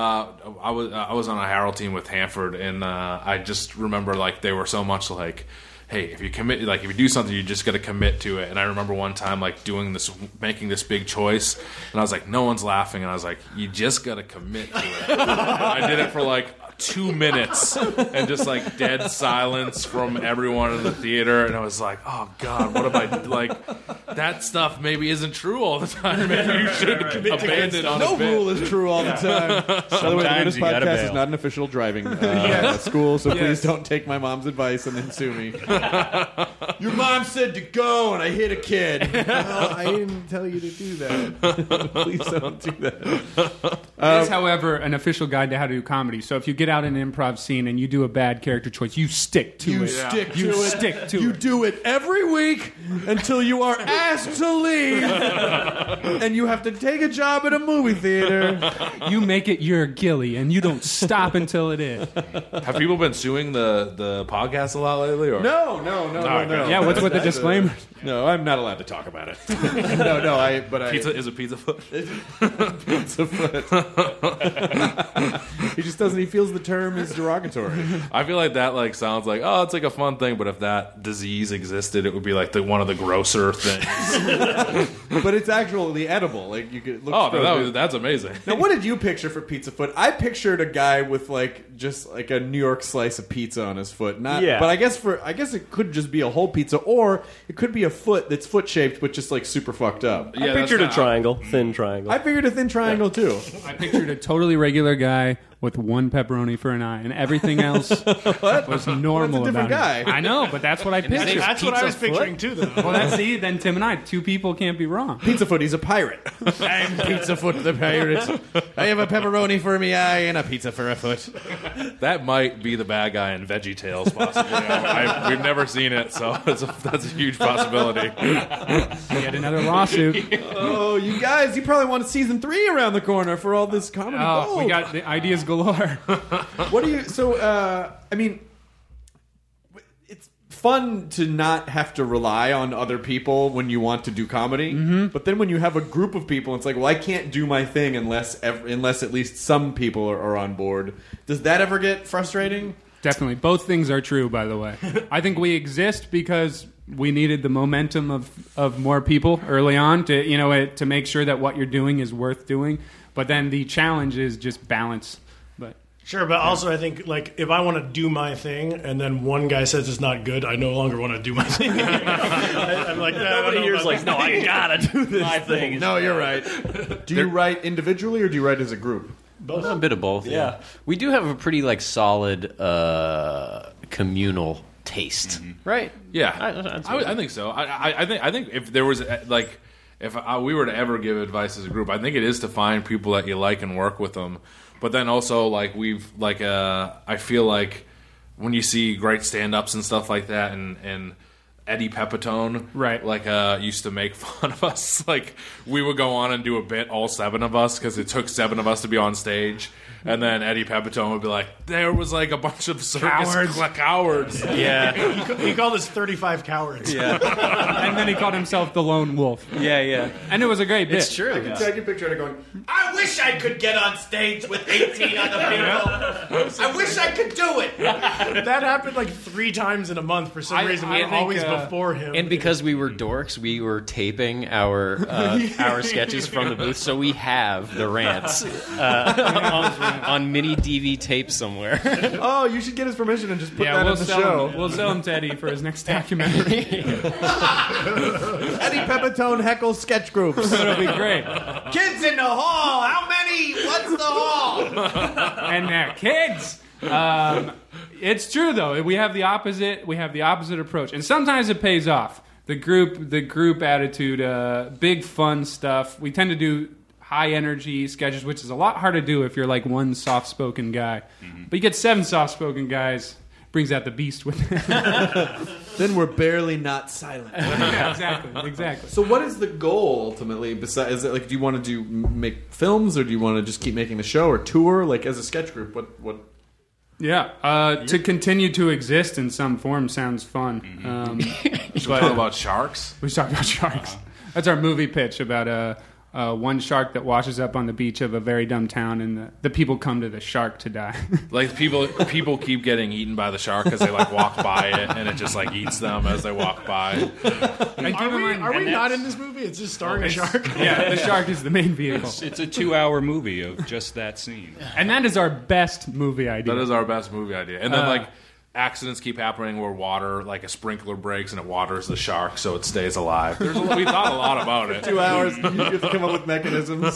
I was on a Harold team with Hanford, and I just remember like they were so much like, hey, if you commit, like if you do something, you just got to commit to it. And I remember one time like making this big choice, and I was like, no one's laughing, and I was like, you just got to commit to it. I did it for like 2 minutes, and just like dead silence from everyone in the theater, and I was like, oh god, what have I like? That stuff maybe isn't true all the time. Maybe you should abandon on no a bit. rule is true all the time. By the way, this podcast is not an official driving school, so please don't take my mom's advice and then sue me. Your mom said to go, and I hit a kid. Well, I didn't tell you to do that. Please don't do that. It is, however, an official guide to how to do comedy. So if you get out in an improv scene and you do a bad character choice, you stick to it. You stick to it. You do it every week until you are asked to leave, and you have to take a job at a movie theater. You make it your Gilly, and you don't stop until it is. Have people been suing the podcast a lot lately? Or? No. Yeah, what's with the disclaimer? No, I'm not allowed to talk about it. Is a Pizza Foot? Pizza Foot. He just doesn't. He feels the term is derogatory. I feel like that like sounds like, oh, it's like a fun thing, but if that disease existed, it would be like one of the grosser things. But it's actually edible. Like you could. That's amazing. Now, what did you picture for pizza foot? I pictured a guy with like just like a New York slice of pizza on his foot. But I guess it could just be a whole pizza, or it could be a foot that's foot shaped, but just like super fucked up. I pictured a triangle, thin triangle. I figured a thin triangle too. I pictured a totally regular guy with one pepperoni for an eye, and everything else was normal. That's a different about guy. I know, but that's what I pictured. That's what I was picturing too, though. Well, then Tim and I, two people can't be wrong. Pizza foot, he's a pirate. I'm Pizza Foot the pirate. I have a pepperoni for me eye and a pizza for a foot. That might be the bad guy in VeggieTales, possibly. We've never seen it, so that's a huge possibility. Yet another lawsuit. Oh, you guys, you probably want season 3 around the corner for all this comedy gold. We got the ideas galore. What do you... So, I mean... It's fun to not have to rely on other people when you want to do comedy. Mm-hmm. But then when you have a group of people, it's like, well, I can't do my thing unless at least some people are on board. Does that ever get frustrating? Definitely. Both things are true, by the way. I think we exist because we needed the momentum of more people early on to make sure that what you're doing is worth doing. But then the challenge is just balance. Sure, but also I think, like, if I want to do my thing and then one guy says it's not good, I no longer want to do my thing. I'm like, nobody here's like, no, I gotta do this thing. No, you're right. Do you write individually or do you write as a group? Both. A bit of both. Yeah. We do have a pretty like solid communal taste, right? Yeah, I think so. I think if there was like. If we were to ever give advice as a group, I think it is to find people that you like and work with them. But then also, like I feel like when you see great stand-ups and stuff like that, and Eddie Pepitone, right? Like used to make fun of us. Like we would go on and do a bit, all 7 of us, because it took 7 of us to be on stage. And then Eddie Pepitone would be like, there was like a bunch of circus cowards. Yeah. He called us 35 cowards. Yeah. And then he called himself the Lone Wolf. Yeah. And it was a great bit. It's true. I can picture it going, I wish I could get on stage with 18 other people. I wish I could do it. That happened like 3 times in a month for some reason. We were always before him. And because we were dorks, we were taping our sketches from the booth, so we have the rants on mini DV tape somewhere. Oh, you should get his permission and just put that we'll in the sell show. We'll sell him to Eddie for his next documentary. Eddie Pepitone heckle sketch groups. It'll be great. Kids in the hall. How many? What's the hall? And kids. It's true though. We have the opposite. We have the opposite approach, and sometimes it pays off. The group attitude, big fun stuff. We tend to do high energy sketches, which is a lot hard to do if you're like one soft spoken guy. Mm-hmm. But you get 7 soft spoken guys, brings out the beast with it. Then we're barely not silent. Yeah, exactly. So what is the goal ultimately? Besides, is it like, do you want to make films, or do you want to just keep making the show or tour? Like as a sketch group, what? Yeah, to continue to exist in some form sounds fun. Mm-hmm. Should we talk about sharks? We should talk about sharks. That's our movie pitch about one shark that washes up on the beach of a very dumb town, and the people come to the shark to die. Like people keep getting eaten by the shark because they like walk by it, and it just like eats them as they walk by. Are we not in this movie? It's just starring a shark. Yeah, the shark is the main vehicle. It's a 2-hour movie of just that scene, and that is our best movie idea. That is our best movie idea, and then like. Accidents keep happening where water, like a sprinkler breaks and it waters the shark so it stays alive. We thought a lot about it. 2 hours, you have to come up with mechanisms.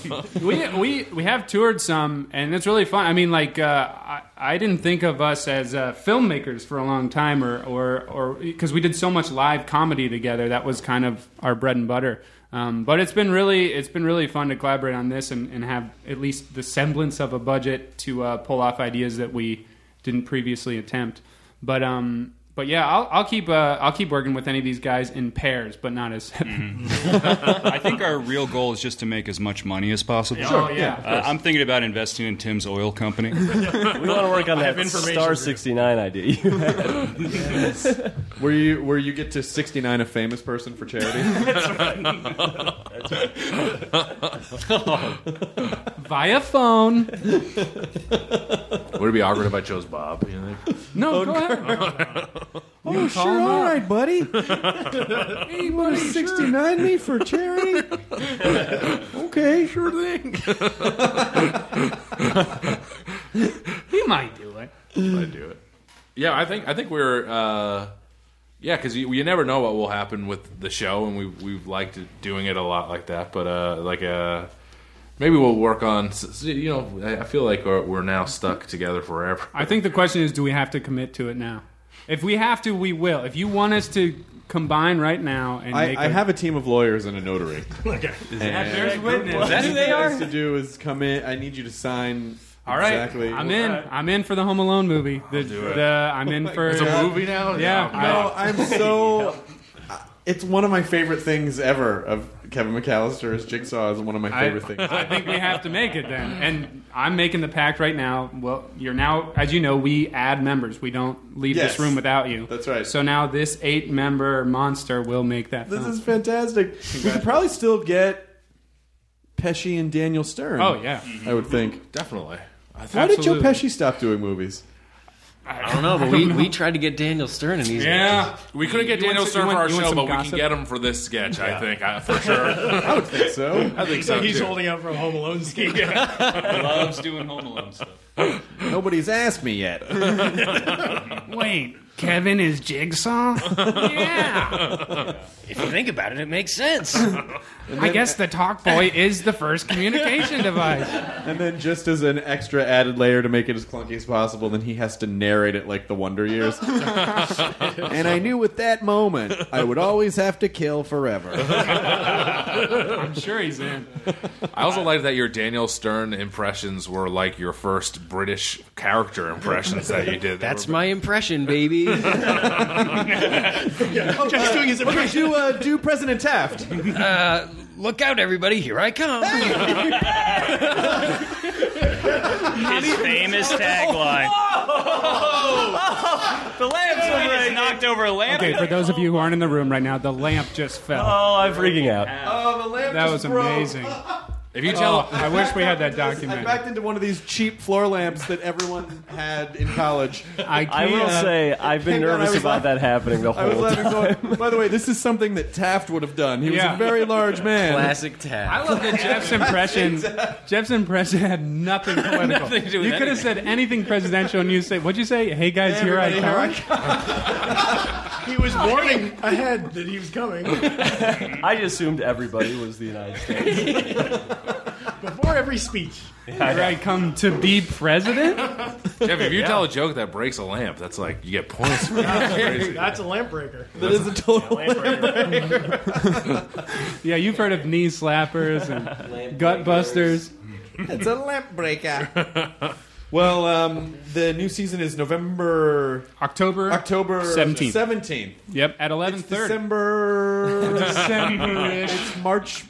We have toured some, and it's really fun. I mean, like I didn't think of us as filmmakers for a long time, or because we did so much live comedy together. That was kind of our bread and butter. But it's been really fun to collaborate on this and have at least the semblance of a budget to pull off ideas that we didn't previously attempt. But But yeah, I'll keep working with any of these guys in pairs, but not as seven. I think our real goal is just to make as much money as possible. Sure, yeah. I'm thinking about investing in Tim's oil company. We want to work on that Star 69 idea you had. Yes. Where you get to 69 a famous person for charity. That's right. Via phone. Would it be awkward if I chose Bob? You think? No, go ahead. Oh, sure, all right, buddy. Hey, you want to 69 me for charity? Okay, sure thing. He might do it. Might do it. Yeah, I think we're because you never know what will happen with the show, and we've liked doing it a lot like that. But maybe we'll work on. I feel like we're now stuck together forever. I think the question is, do we have to commit to it now? If we have to, we will. If you want us to combine right now and I have a team of lawyers and a notary. Okay. There's witness. What That's who they are? to do is come in. I need you to sign. All right, exactly. I'm in. I'm in for the Home Alone movie. I'm in for. It's a movie now. Yeah. No, I'm so. It's one of my favorite things ever of Kevin McAllister's Jigsaw is one of my favorite things. I think we have to make it then. And I'm making the pact right now. Well, you're now, as you know, we add members. We don't leave this room without you. That's right. So now this 8-member monster will make that This film. is fantastic. We could probably still get Pesci and Daniel Stern. Oh, yeah. I would think. Definitely. Why did Joe Pesci stop doing movies? I don't know, but we tried to get Daniel Stern and he's we couldn't get Daniel Stern for our show, but we can get him for this sketch. I think for sure. I would think so. I think so. He's too. holding out for a Home Alone scheme. Loves doing Home Alone stuff. Nobody's asked me yet. Wait, Kevin is Jigsaw? Yeah. If you think about it, it makes sense. I guess the Talk Boy is the first communication device. And then just as an extra added layer to make it as clunky as possible, then he has to narrate it like the Wonder Years. And I knew at that moment I would always have to kill forever. I'm sure he's in. I also like that your Daniel Stern impressions were like your first British character impressions that you did. That's my impression, baby. Just doing his impression. Do President Taft. Look out, everybody! Here I come. His famous tagline. The lamp's He knocked over a lamp. Okay, for those of you who aren't in the room right now, the lamp just fell. Oh, I'm freaking out. Oh, the lamp That just was broke. amazing. If you tell, I wish we had that I documented. backed into one of these cheap floor lamps that everyone had in college. I will say I've been Hang on, I nervous was about that happening the I was whole laughing time. going, by the way, this is something that Taft would have done. He was Yeah. a very large man. Classic Taft. I love that Jeff's impression. Jeff's impression had nothing political. Nothing to do with you could have said anything presidential, and you say, "What'd you say? Hey guys, here I come." He was warning ahead that he was coming. I assumed everybody was the United States. Before every speech. Here I come to be president. Jeff, if you tell a joke that breaks a lamp, that's like you get points for that. That's crazy. That's a lamp breaker. That is a total lamp breaker. Yeah, you've heard of knee slappers and gut busters. It's a lamp breaker. Well, the new season is October 17th. 17th. Yep, at 11:30. It's December-ish. It's March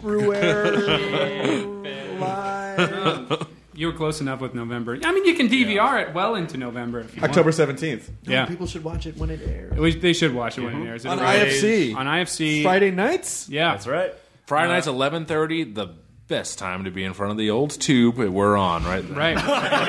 You were close enough with November. I mean, you can DVR it well into November if you October want. 17th. Yeah. People should watch it when it airs. They should watch it when it airs. On IFC. On IFC. Friday nights? Yeah. That's right. Friday nights, 11:30. The best time to be in front of the old tube. We're on right there. Right.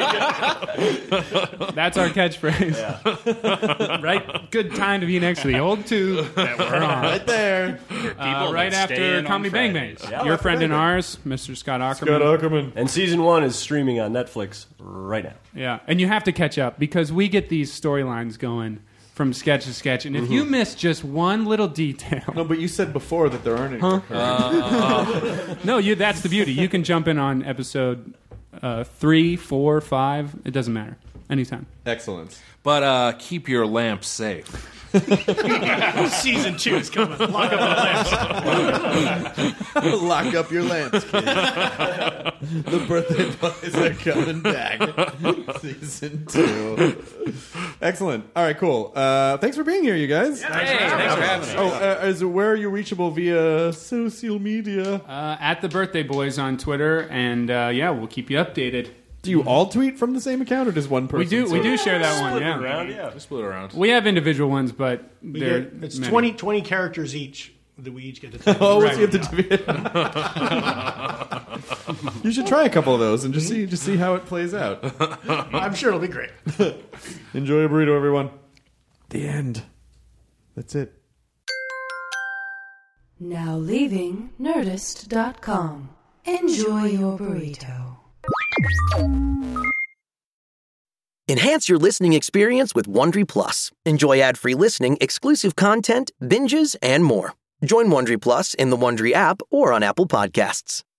That's our catchphrase. Yeah. Right. Good time to be next to the old tube that we're on. Right there. Right after Comedy Bang Bang. Yeah. Your friend and ours, Mr. Scott Aukerman. Scott Aukerman. And season 1 is streaming on Netflix right now. Yeah. And you have to catch up because we get these storylines going from sketch to sketch. And if you miss just one little detail. No, but you said before that there aren't any. No, that's the beauty. You can jump in on episode 3, 4, 5. It doesn't matter. Anytime. Excellent. But keep your lamps safe. Season 2 is coming. Lock up the lamps. Lock up your lamps, kids. The birthday boys are coming back. Season 2. Excellent. All right, cool. Thanks for being here, you guys. Thanks for having us. Where are you reachable via social media? At the Birthday Boys on Twitter, and we'll keep you updated. Do you all tweet from the same account, or does one person? We do share that one. Split it around, yeah. Just split it around. We have individual ones, but It's many. 20 characters each that we each get to take. Oh, right. You have to You should try a couple of those and just see how it plays out. I'm sure it'll be great. Enjoy a burrito, everyone. The end. That's it. Now leaving Nerdist.com. Enjoy your burrito. Enhance your listening experience with Wondery Plus. Enjoy ad-free listening, exclusive content, binges, and more. Join Wondery Plus in the Wondery app or on Apple Podcasts.